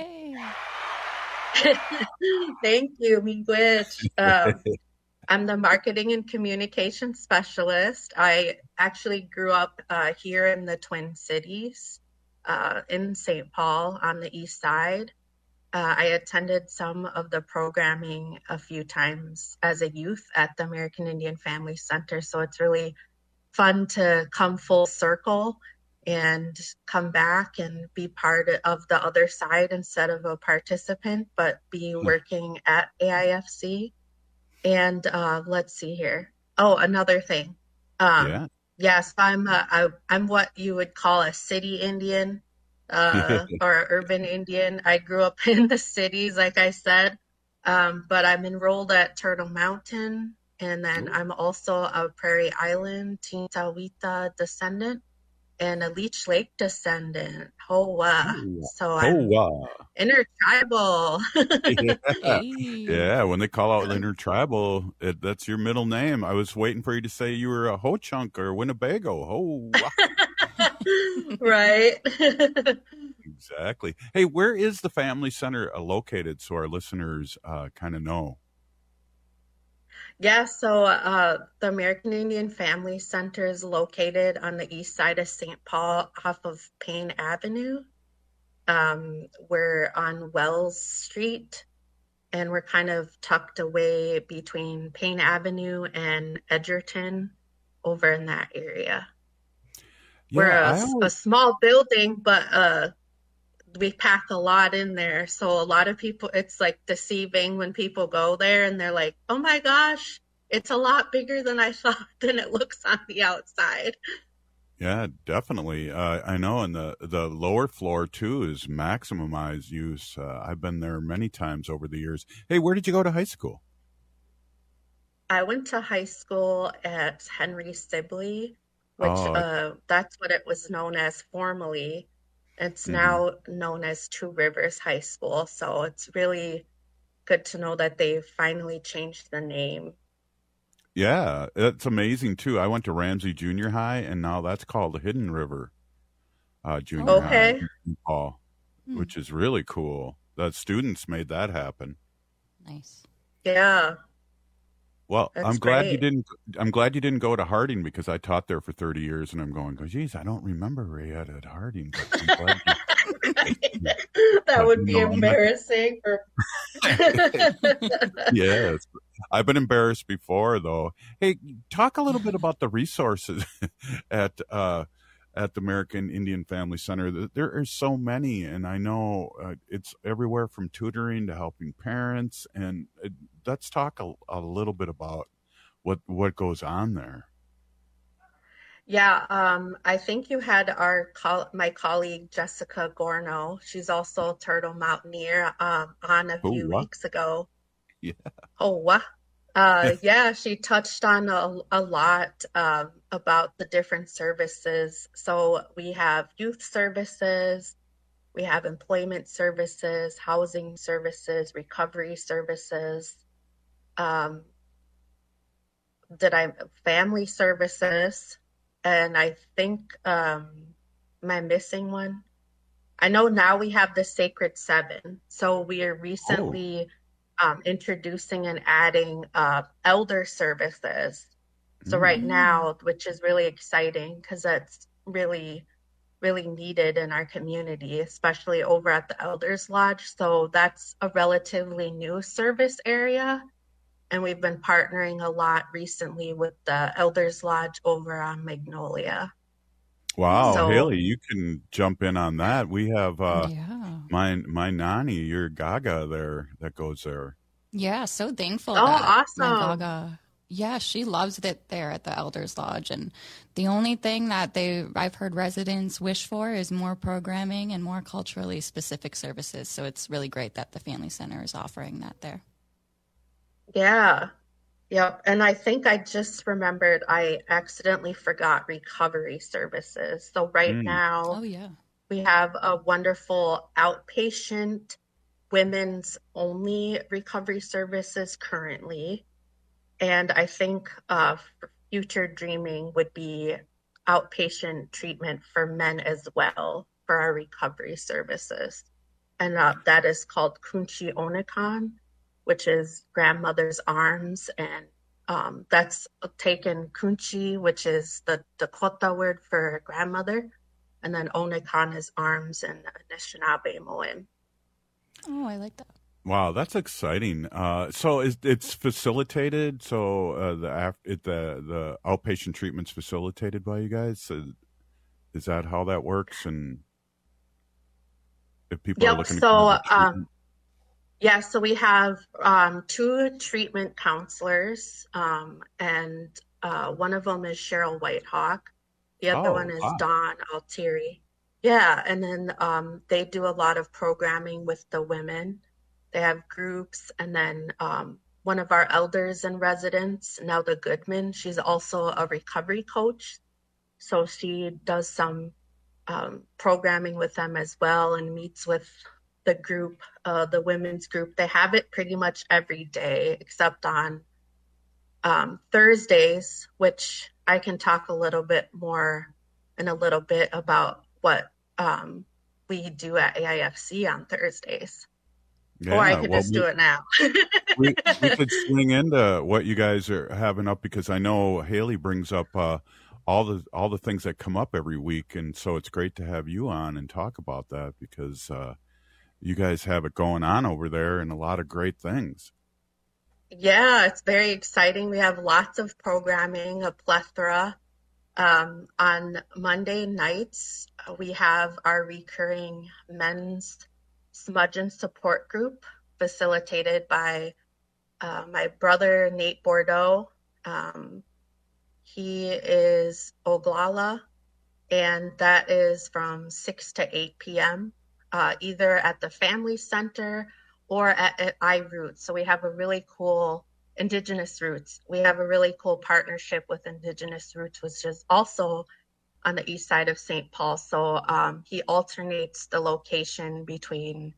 thank you, Miigwech. Um, I'm the marketing and communication specialist. I actually grew up uh, here in the Twin Cities, uh, in Saint Paul on the east side. Uh, I attended some of the programming a few times as a youth at the American Indian Family Center. So it's really fun to come full circle and come back and be part of the other side instead of a participant, but be working at A I F C. And uh, let's see here. Oh, another thing. Um, yeah. Yes, I'm a, I, I'm what you would call a city Indian. Uh, or urban Indian. I grew up in the cities, like I said, um, but I'm enrolled at Turtle Mountain, and then Ooh. I'm also a Prairie Island Tintawita descendant and a Leech Lake descendant. Hoa. Ooh. So I'm
Hoa.
intertribal.
yeah. yeah, when they call out intertribal, it, that's your middle name. I was waiting for you to say you were a Ho-Chunk or Winnebago. Hoa.
Right.
Exactly. Hey, where is the family center uh, located so our listeners uh, kind of know?
Yeah, so uh, the American Indian Family Center is located on the east side of Saint Paul off of Payne Avenue. Um, we're on Wells Street, and we're kind of tucked away between Payne Avenue and Edgerton over in that area. Yeah, We're a, always... a small building, but uh, we pack a lot in there. So a lot of people, it's like deceiving when people go there and they're like, oh my gosh, it's a lot bigger than I thought than it looks on the outside.
Yeah, definitely. Uh, I know. And the, the lower floor, too, is maximized use. Uh, I've been there many times over the years. Hey, where did you go to high school?
I went to high school at Henry Sibley. Which oh, uh, that's what it was known as formerly. It's mm-hmm. now known as Two Rivers High School. So it's really good to know that they finally changed the name.
Yeah, it's amazing too. I went to Ramsey Junior High, and now that's called Hidden River uh, Junior
okay.
High in Paul, hmm. which is really cool. The students made that happen.
Nice.
Yeah.
Well,
That's
I'm glad
great.
you didn't. I'm glad you didn't go to Harding because I taught there for thirty years, and I'm going, geez, I don't remember Rayette at Harding. But I'm glad you,
that would be no, embarrassing. For...
Yes, I've been embarrassed before, though. Hey, talk a little bit about the resources at uh, at the American Indian Family Center. There are so many, and I know uh, it's everywhere from tutoring to helping parents. And uh, let's talk a, a little bit about what what goes on there.
Yeah, um, I think you had our col- my colleague Jessica Gorno. She's also a Turtle Mountaineer um, on a few
oh,
weeks ago.
Yeah.
Oh, what? Uh, yeah, she touched on a, a lot um, about the different services. So we have youth services, We have employment services, housing services, recovery services. Um, did I family services? And I think, um, am I missing one? I know now we have the Sacred Seven. So we are recently oh. um, introducing and adding uh, elder services. So mm. right now, which is really exciting because that's really really needed in our community, especially over at the Elders Lodge. So that's a relatively new service area. And we've been partnering a lot recently with the Elders Lodge over on Magnolia.
Wow,
so,
Haley, you can jump in on that. We have uh,
yeah.
my my nanny, your Gaga there, that goes there.
Yeah, so thankful.
Oh,
that
awesome.
My Gaga. Yeah, she loves it there at the Elders Lodge. And the only thing that they I've heard residents wish for is more programming and more culturally specific services. So it's really great that the Family Center is offering that there.
Yeah. Yep. And I think I just remembered I accidentally forgot recovery services. So right
Mm.
now
Oh, yeah.
we have a wonderful outpatient women's only recovery services currently. And I think uh, future dreaming would be outpatient treatment for men as well for our recovery services. And uh, that is called Kunchi Onikan, which is grandmother's arms. And um, that's taken Kunchi, which is the Dakota word for grandmother. And then Onikan is arms in Anishinaabe Moim.
Oh, I like that.
Wow, that's exciting. Uh, so is, it's facilitated. So uh, the af- it, the the outpatient treatment's facilitated by you guys. So is that how that works? And if people
Yep.
are looking,
So,
for
um, yeah. So we have um, two treatment counselors, um, and uh, one of them is Cheryl Whitehawk. The other
Oh,
one is
wow.
Dawn Altieri. Yeah, and then um, they do a lot of programming with the women. They have groups, and then um, one of our elders in residence, Nelda Goodman, she's also a recovery coach. So she does some um, programming with them as well and meets with the group, uh, the women's group. They have it pretty much every day except on um, Thursdays, which I can talk a little bit more in a little bit about what um, we do at A I F C on Thursdays.
Yeah,
or I could
well,
just
we-
do it now.
we, we could swing into what you guys are having up, because I know Haley brings up uh, all the all the things that come up every week, and so it's great to have you on and talk about that, because uh, you guys have it going on over there and a lot of great things.
Yeah, it's very exciting. We have lots of programming, a plethora. Um, on Monday nights, uh, we have our recurring men's smudgeon support group facilitated by uh, my brother, Nate Bordeaux. Um, he is Oglala, and that is from six to eight p.m., uh, either at the Family Center or at, at iRoots. So we have a really cool Indigenous Roots. We have a really cool partnership with Indigenous Roots, which is also on the east side of Saint Paul. So um, he alternates the location between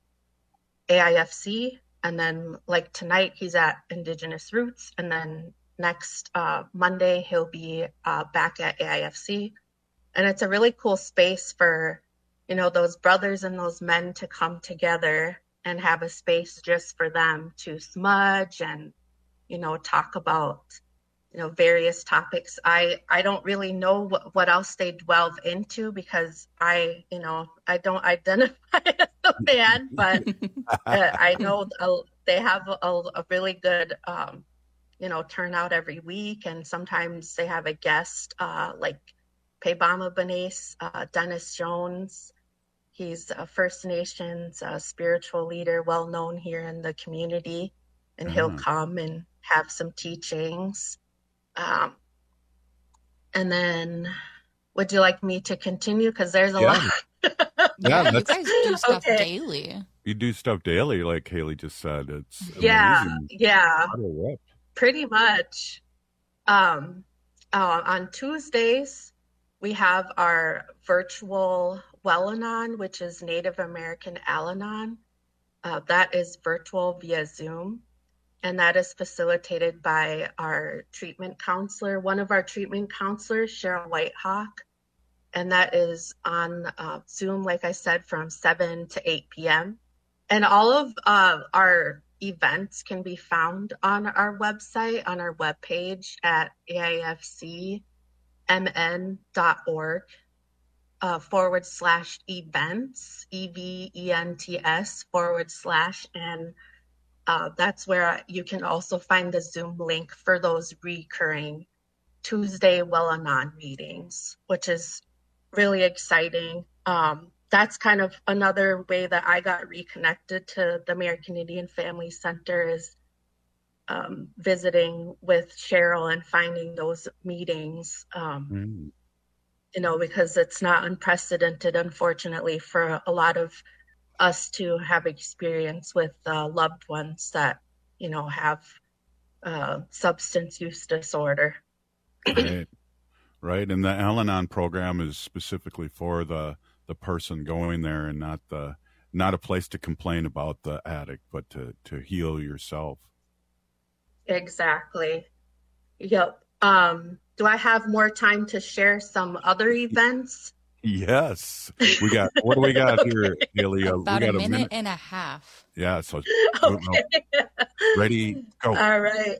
A I F C, and then like tonight he's at Indigenous Roots, and then next uh, Monday he'll be uh, back at A I F C. And it's a really cool space for, you know, those brothers and those men to come together and have a space just for them to smudge and, you know, talk about, you know, various topics. I, I don't really know what, what else they delve into, because I, you know, I don't identify as a fan, but uh, I know uh, they have a, a really good, um, you know, turnout every week. And sometimes they have a guest uh, like Paybama Benes, uh, Dennis Jones. He's a First Nations uh, spiritual leader, well known here in the community, and he'll
Ah.
come and have some teachings. Um, and then, would you like me to continue? Because there's a
Yeah.
lot.
Yeah,
You
that's,
guys do stuff
Okay.
daily.
you do stuff daily, like Haley just said. It's
Yeah,
amazing.
yeah,
What a rep.
pretty much. Um, uh, on Tuesdays, we have our virtual Well-Anon, which is Native American Al-Anon. Uh, that is virtual via Zoom, and that is facilitated by our treatment counselor, one of our treatment counselors, Cheryl Whitehawk, and that is on uh, Zoom, like I said, from seven to eight p.m. And all of uh, our events can be found on our website, on our webpage at A I F C M N dot org. Uh, forward slash events, E V E N T S forward slash, and uh, that's where you can also find the Zoom link for those recurring Tuesday Well-Anon meetings, which is really exciting. Um, that's kind of another way that I got reconnected to the American Indian Family Center is um, visiting with Cheryl and finding those meetings. Um, mm. You know, because it's not unprecedented, unfortunately, for a lot of us to have experience with uh, loved ones that, you know, have uh, substance use disorder.
Right, right. And the Al-Anon program is specifically for the the person going there, and not the not a place to complain about the addict, but to to heal yourself.
Exactly. Yep. Um, do I have more time to share some other events?
Yes. We got, what do we got
Okay.
here, Ilya?
About
we
a
got
minute, and a half.
Yeah. So,
Okay.
ready, go.
All right.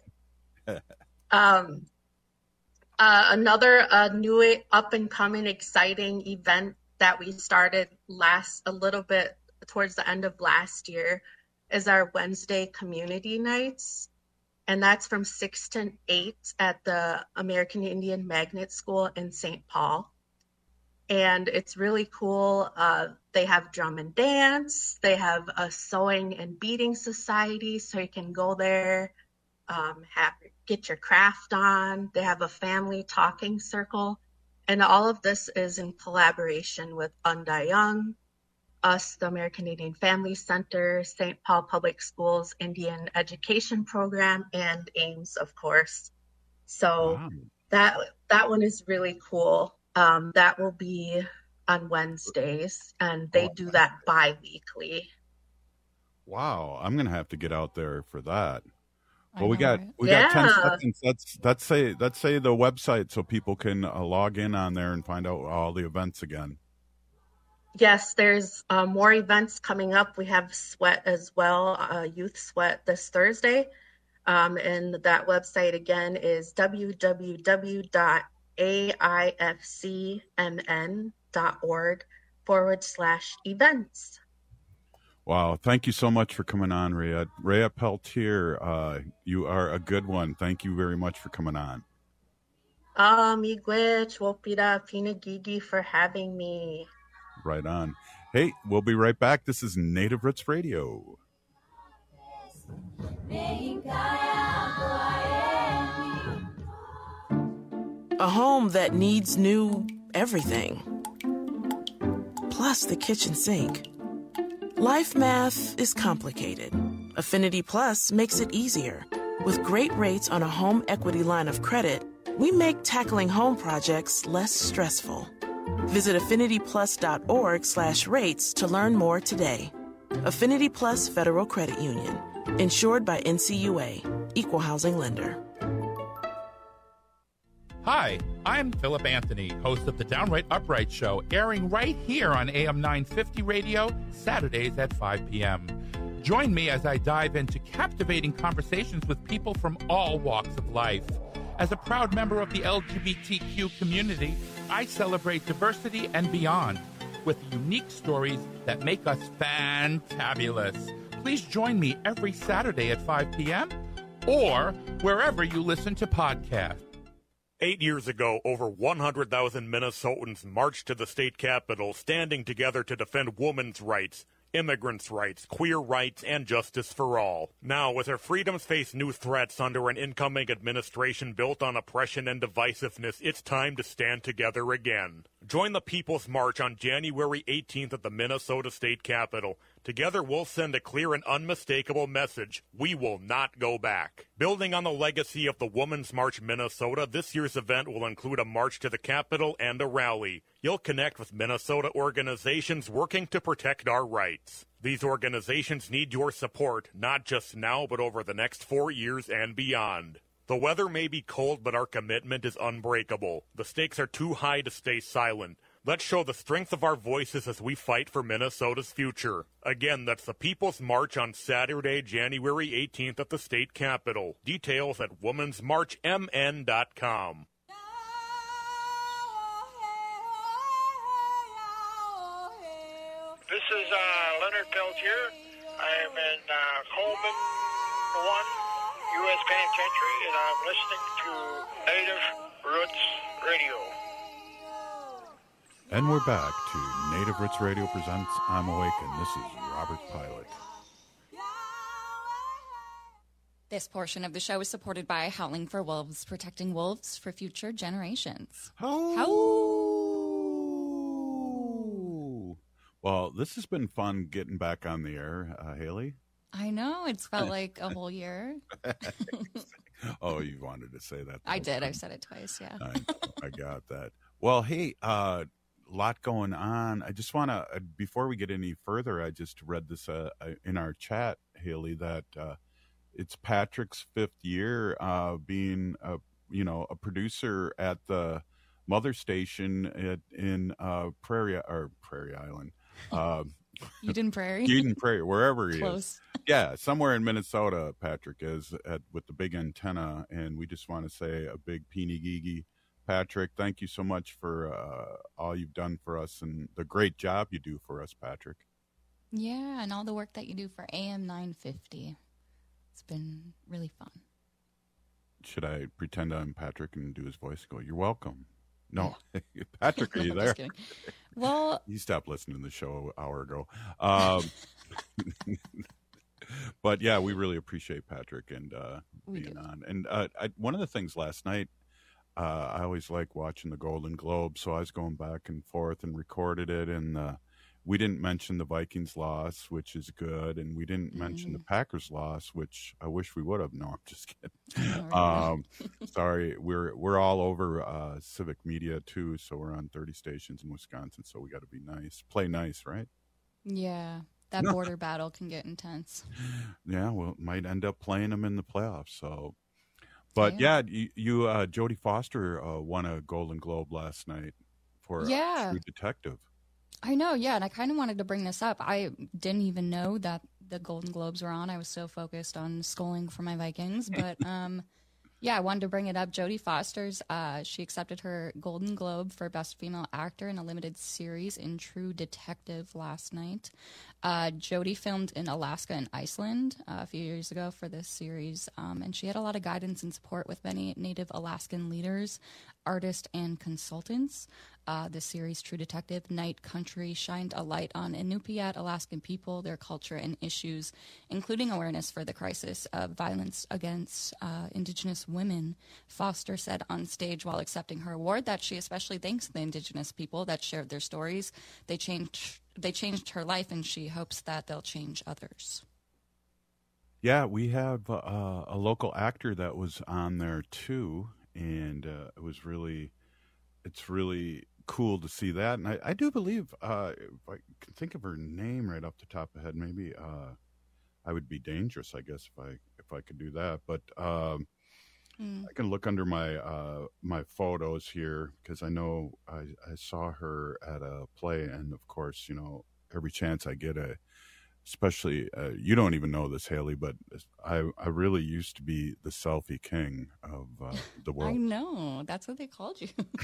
Um, uh, another uh, new up and coming exciting event that we started last a little bit towards the end of last year is our Wednesday community nights. And that's from six to eight at the American Indian Magnet School in Saint Paul. And it's really cool. Uh, they have drum and dance. They have a sewing and beading society, so you can go there, um, have get your craft on. They have a family talking circle. And all of this is in collaboration with Unda Young, us, the American Indian Family Center, Saint Paul Public Schools Indian Education Program, and AIMS, of course. So wow. that that one is really cool. Um, that will be on Wednesdays, and they do that bi-weekly.
Wow, I'm gonna have to get out there for that. Well,
know,
we got
right?
we
Yeah.
got ten seconds. Let's let's say let's say the website so people can uh, log in on there and find out all the events again.
Yes, there's uh, more events coming up. We have Sweat as well, uh, Youth Sweat this Thursday. Um, and that website again is w w w dot a i f c m n dot org forward slash events.
Wow, thank you so much for coming on, Rhea. Rhea Peltier, uh, you are a good one. Thank you very much for coming on.
Um, Igwe Chwopira Pinagigi for having me.
Right on. Hey, we'll be right back. This is Native Roots Radio.
A home that needs new everything. Plus the kitchen sink. Life math is complicated. Affinity Plus makes it easier. With great rates on a home equity line of credit, we make tackling home projects less stressful. Visit affinity plus dot org slash rates to learn more today. Affinity Plus Federal Credit Union. Insured by N C U A. Equal Housing Lender.
Hi, I'm Philip Anthony, host of the Downright Upright Show, airing right here on A M nine fifty Radio, Saturdays at five p.m. Join me as I dive into captivating conversations with people from all walks of life. As a proud member of the L G B T Q community, I celebrate diversity and beyond with unique stories that make us fantabulous. Please join me every Saturday at five p.m. or wherever you listen to podcasts.
Eight years ago, over one hundred thousand Minnesotans marched to the state capitol, standing together to defend women's rights, immigrants' rights, queer rights, and justice for all. Now, as our freedoms face new threats under an incoming administration built on oppression and divisiveness, it's time to stand together again. Join the People's March on January eighteenth at the Minnesota State Capitol. Together we'll send a clear and unmistakable message. We will not go back. Building on the legacy of the Women's March Minnesota, this year's event will include a march to the Capitol and a rally. You'll connect with Minnesota organizations working to protect our rights. These organizations need your support, not just now, but over the next four years and beyond. The weather may be cold, but our commitment is unbreakable. The stakes are too high to stay silent. Let's show the strength of our voices as we fight for Minnesota's future. Again, that's the People's March on Saturday, January eighteenth at the state capitol. Details at womens march m n dot com.
This is uh, Leonard Peltier. I am in uh, Coleman one U S Penitentiary, and I'm listening to Native Roots Radio.
And we're back to Native Roots Radio presents I'm Awakened. This is Robert Pilot.
This portion of the show is supported by Howling for Wolves, protecting wolves for future generations.
How?
How?
Well, this has been fun getting back on the air, uh, Haley.
I know. It's felt like a whole year.
Oh, you wanted to say that.
I did. I've said it twice, yeah.
I, I got that. Well, hey, a uh, lot going on. I just want to, uh, before we get any further, I just read this uh, in our chat, Haley, that uh, it's Patrick's fifth year uh, being, a, you know, a producer at the Mother Station at, in uh, Prairie or Prairie Island. Uh,
Eden Prairie.
Eden Prairie, wherever he
Close.
is. Yeah, somewhere in Minnesota, Patrick is at with the big antenna, and we just want to say a big peeny geegy, Patrick. Thank you so much for uh, all you've done for us and the great job you do for us, Patrick.
Yeah, and all the work that you do for A M nine fifty. It's been really fun.
Should I pretend I'm Patrick and do his voice? Go, you're welcome. No, Patrick, are you there?
Just kidding. Well,
you stopped listening to the show an hour ago. Um, but yeah, we really appreciate Patrick and uh, being on. And uh, I, one of the things last night, uh, I always like watching the Golden Globe, so I was going back and forth and recorded it. And uh, we didn't mention the Vikings loss, which is good, and we didn't mm-hmm. mention the Packers loss, which I wish we would have. No, I'm just kidding. um, sorry, we're we're all over uh, civic media too, so we're on thirty stations in Wisconsin, so we got to be nice, play nice, right?
Yeah, that
No.
border battle can get intense.
Yeah, well, might end up playing them in the playoffs. So, but yeah, you, you uh, Jodie Foster uh, won a Golden Globe last night for
Yeah.
uh, True Detective.
I know, yeah, and I kind of wanted to bring this up. I didn't even know that the Golden Globes were on. I was so focused on scoring for my Vikings, but um, yeah, I wanted to bring it up. Jodie Foster's, uh, she accepted her Golden Globe for Best Female Actor in a limited series in True Detective last night. Uh, Jodie filmed in Alaska and Iceland uh, a few years ago for this series, um, and she had a lot of guidance and support with many Native Alaskan leaders, artists, and consultants. Uh, the series True Detective Night Country shined a light on Inupiat Alaskan people, their culture, and issues, including awareness for the crisis of violence against uh, Indigenous women. Foster said on stage while accepting her award that she especially thanks the Indigenous people that shared their stories. They changed, they changed her life, and she hopes that they'll change others.
Yeah, we have uh, a local actor that was on there too, and uh, it was really, it's really cool to see that. And I, I do believe, uh, if I can think of her name right off the top of my head, maybe uh, I would be dangerous, I guess, if I if I could do that. But um,
Mm.
I can look under my uh, my photos here because I know I, I saw her at a play, and of course, you know, every chance I get a. Especially, uh, you don't even know this, Haley, but I I really used to be the selfie king of uh, the
I
world.
know. That's what they called you.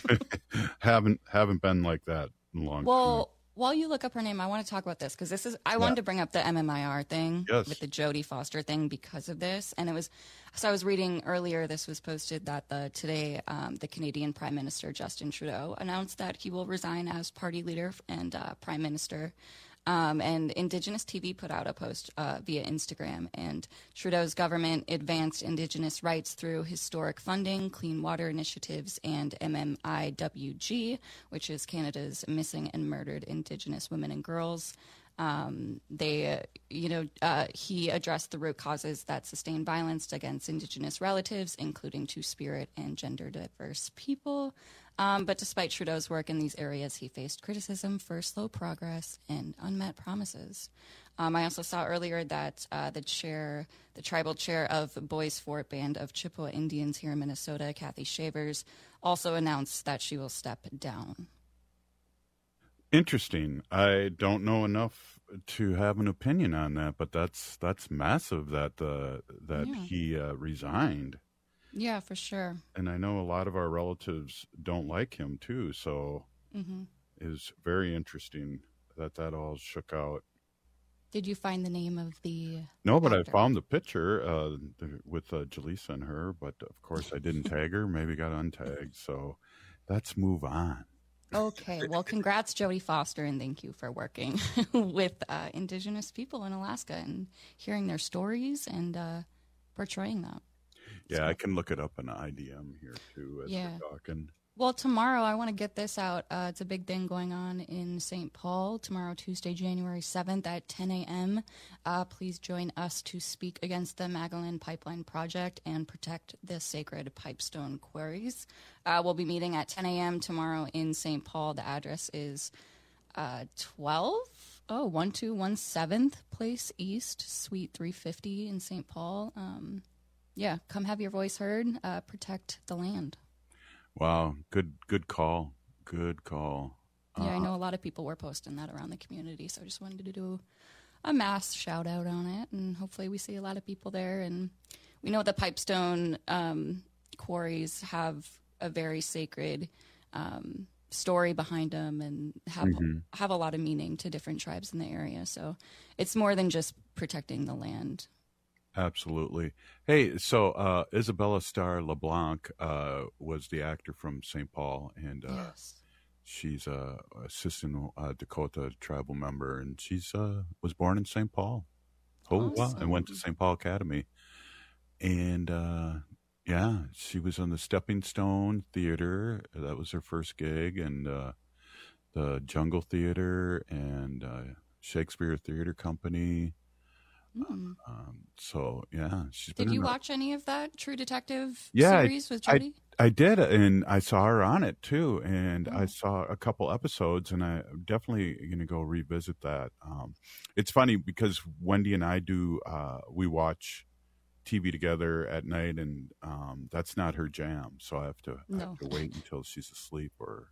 haven't haven't been like that in a long time.
Well, while you look up her name, I want to talk about this because this is, I wanted
Yeah.
to bring up the M M I R thing
Yes.
with the Jodie Foster thing because of this. And it was, so I was reading earlier, this was posted that the today um, the Canadian Prime Minister Justin Trudeau announced that he will resign as party leader and uh, Prime Minister Um, and Indigenous T V put out a post uh, via Instagram, and Trudeau's government advanced Indigenous rights through historic funding, clean water initiatives, and M M I W G, which is Canada's Missing and Murdered Indigenous Women and Girls. Um, they, uh, you know, uh, he addressed the root causes that sustain violence against Indigenous relatives, including Two-Spirit and gender diverse people. Um, but despite Trudeau's work in these areas, he faced criticism for slow progress and unmet promises. Um, I also saw earlier that uh, the chair, the tribal chair of Boys Fort Band of Chippewa Indians here in Minnesota, Kathy Shavers, also announced that she will step down.
Interesting. I don't know enough to have an opinion on that, but that's that's massive that uh, that
Yeah.
he uh, resigned.
Yeah, for sure.
And I know a lot of our relatives don't like him too, so
hmm
it's very interesting that that all shook out.
Did you find the name of the?
No, but
actor?
I found the picture uh, th- with uh, Jaleesa and her, but of course I didn't tag her. Maybe got untagged. So let's move on.
Okay, well, congrats, Jodie Foster, and thank you for working with uh, Indigenous people in Alaska and hearing their stories and uh, portraying that.
Yeah, I can look it up in I D M here too as
Yeah.
we're talking.
Well, tomorrow I want to get this out. Uh, it's a big thing going on in Saint Paul tomorrow, Tuesday, January seventh at ten a.m. Uh, please join us to speak against the Magalan Pipeline Project and protect the sacred pipestone quarries. Uh, we'll be meeting at ten a.m. tomorrow in Saint Paul. The address is uh, twelve, oh, one two one seventh Place East, Suite three fifty in Saint Paul. Um, yeah, come have your voice heard. Uh, protect the land.
Wow, good good call. Good call.
Yeah, I
Uh,
know a lot of people were posting that around the community, so I just wanted to do a mass shout out on it, and hopefully we see a lot of people there. And we know the Pipestone um, quarries have a very sacred um, story behind them, and have
Mhm.
have a lot of meaning to different tribes in the area. So it's more than just protecting the land.
Absolutely. Hey, so uh, Isabella Starr LeBlanc uh, was the actor from Saint Paul, and uh,
Yes.
she's a assistant uh, Dakota tribal member, and she's uh, was born in Saint Paul. Oh, wow! And went to Saint Paul Academy, and uh, yeah, she was on the Stepping Stone Theater. That was her first gig, and uh, the Jungle Theater and uh, Shakespeare Theater Company.
Mm.
Um, so yeah, she's been
Did you
in a-
watch any of that True Detective
yeah, I-
series with
I,
Jodie?
I did, and I saw her on it too, and I saw a couple episodes, and I definitely going to go revisit that. Um, it's funny because Wendy and I do uh, we watch T V together at night, and um, that's not her jam, so I have to I have
No.
to wait until she's asleep or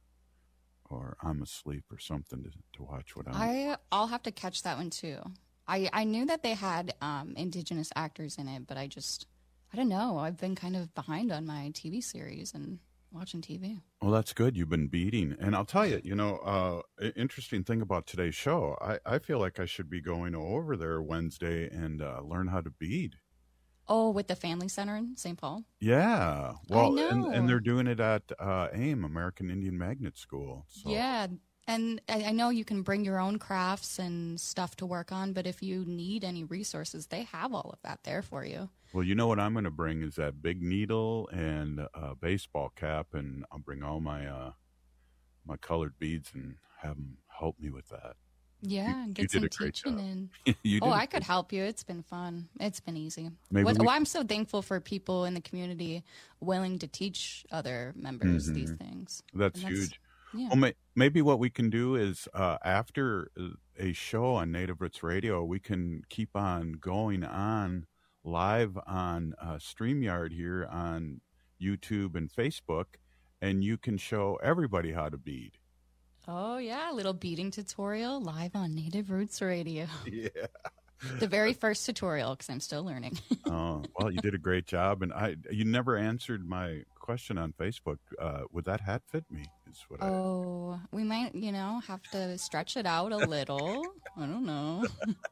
or I'm asleep or something to, to watch what I'm.
I I'll have to catch that one too. I I knew that they had um, Indigenous actors in it, but I just I don't know. I've been kind of behind on my T V series and watching T V.
Well, that's good. You've been beading. And I'll tell you, you know, uh, i- interesting thing about today's show, I, I feel like I should be going over there Wednesday and uh, learn how to bead.
Oh, with the Family Center in Saint Paul.
Yeah. Well, and,
know.
and they're doing it at uh, AIM, American Indian Magnet School. So,
Yeah, and I, I know you can bring your own crafts and stuff to work on, but if you need any resources, they have all of that there for you.
well, you know what I'm going to bring is that big needle and a baseball cap, and I'll bring all my uh, my colored beads and have them help me with that.
Yeah, and
you
get
did
some
a great
teaching
job.
in.
You
oh,
did a
I could help you. It's been fun. It's been easy.
Maybe
What,
we-
well, I'm so thankful for people in the community willing to teach other members these
Mhm.
things.
That's,
And
huge.
Yeah.
Well, may, maybe what we can do is uh, after a show on Native Roots Radio, we can keep on going on live on uh, StreamYard here on YouTube and Facebook, and you can show everybody how to bead.
Oh, yeah, a little beading tutorial live on Native Roots Radio.
Yeah.
The very first tutorial, because I'm still learning.
Oh, well, you did a great job, and I you never answered my question on Facebook. Uh, would that hat fit me? Is what I.
Oh, we might, you know, have to stretch it out a little. I don't know.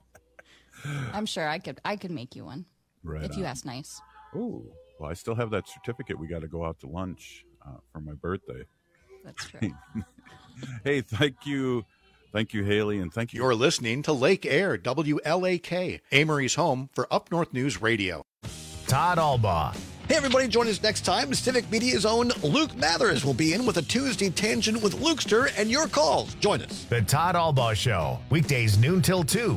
I'm sure I could I could make you one.
Right
If you
on.
ask nice.
Oh, well, I still have that certificate. We got to go out to lunch uh, for my birthday.
That's true.
Hey, thank you Thank you, Haley, and thank you.
You're listening to Lake Air, W L A K, Amory's home for Up North News Radio.
Todd Albaugh.
Hey, everybody, join us next time. Civic Media's own Luke Mathers will be in with a Tuesday Tangent with Lukester and your calls. Join us.
The Todd Albaugh Show, weekdays noon till two.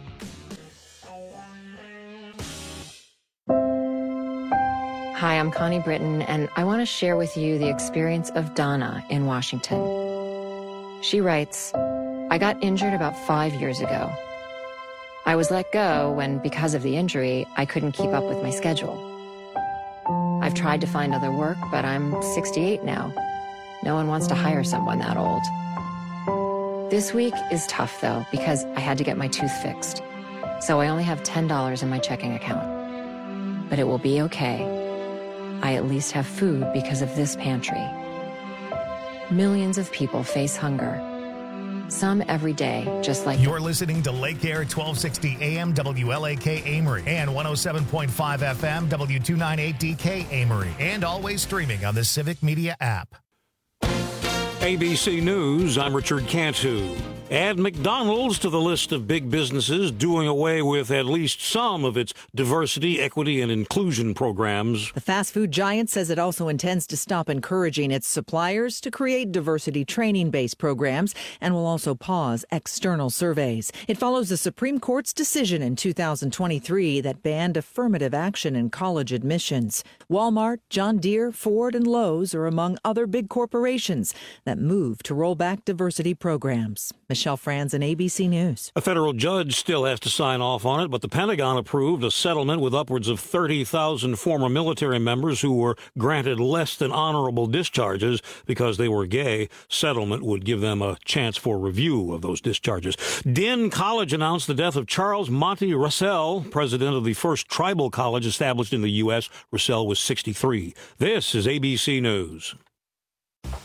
Hi, I'm Connie Britton, and I want to share with you the experience of Donna in Washington. She writes, I got injured about five years ago. I was let go when, because of the injury, I couldn't keep up with my schedule. I've tried to find other work, but I'm sixty-eight now. No one wants to hire someone that old. This week is tough, though, because I had to get my tooth fixed. So I only have ten dollars in my checking account. But it will be okay. I at least have food because of this pantry. Millions of people face hunger. Some every day, just like...
You're listening to Lake Air, twelve sixty A M W L A K Amory and one oh seven point five F M W two ninety-eight D K Amory, and always streaming on the Civic Media app.
A B C News, I'm Richard Cantu. Add McDonald's to the list of big businesses doing away with at least some of its diversity, equity, and inclusion programs.
The fast food giant says it also intends to stop encouraging its suppliers to create diversity training-based programs and will also pause external surveys. It follows the Supreme Court's decision in two thousand twenty-three that banned affirmative action in college admissions. Walmart, John Deere, Ford, and Lowe's are among other big corporations that move to roll back diversity programs. Michelle Franzen, A B C News.
A federal judge still has to sign off on it, but the Pentagon approved a settlement with upwards of thirty thousand former military members who were granted less than honorable discharges because they were gay. Settlement would give them a chance for review of those discharges. Dean College announced the death of Charles Monty Russell, president of the first tribal college established in the U S Russell was sixty-three. This is A B C News.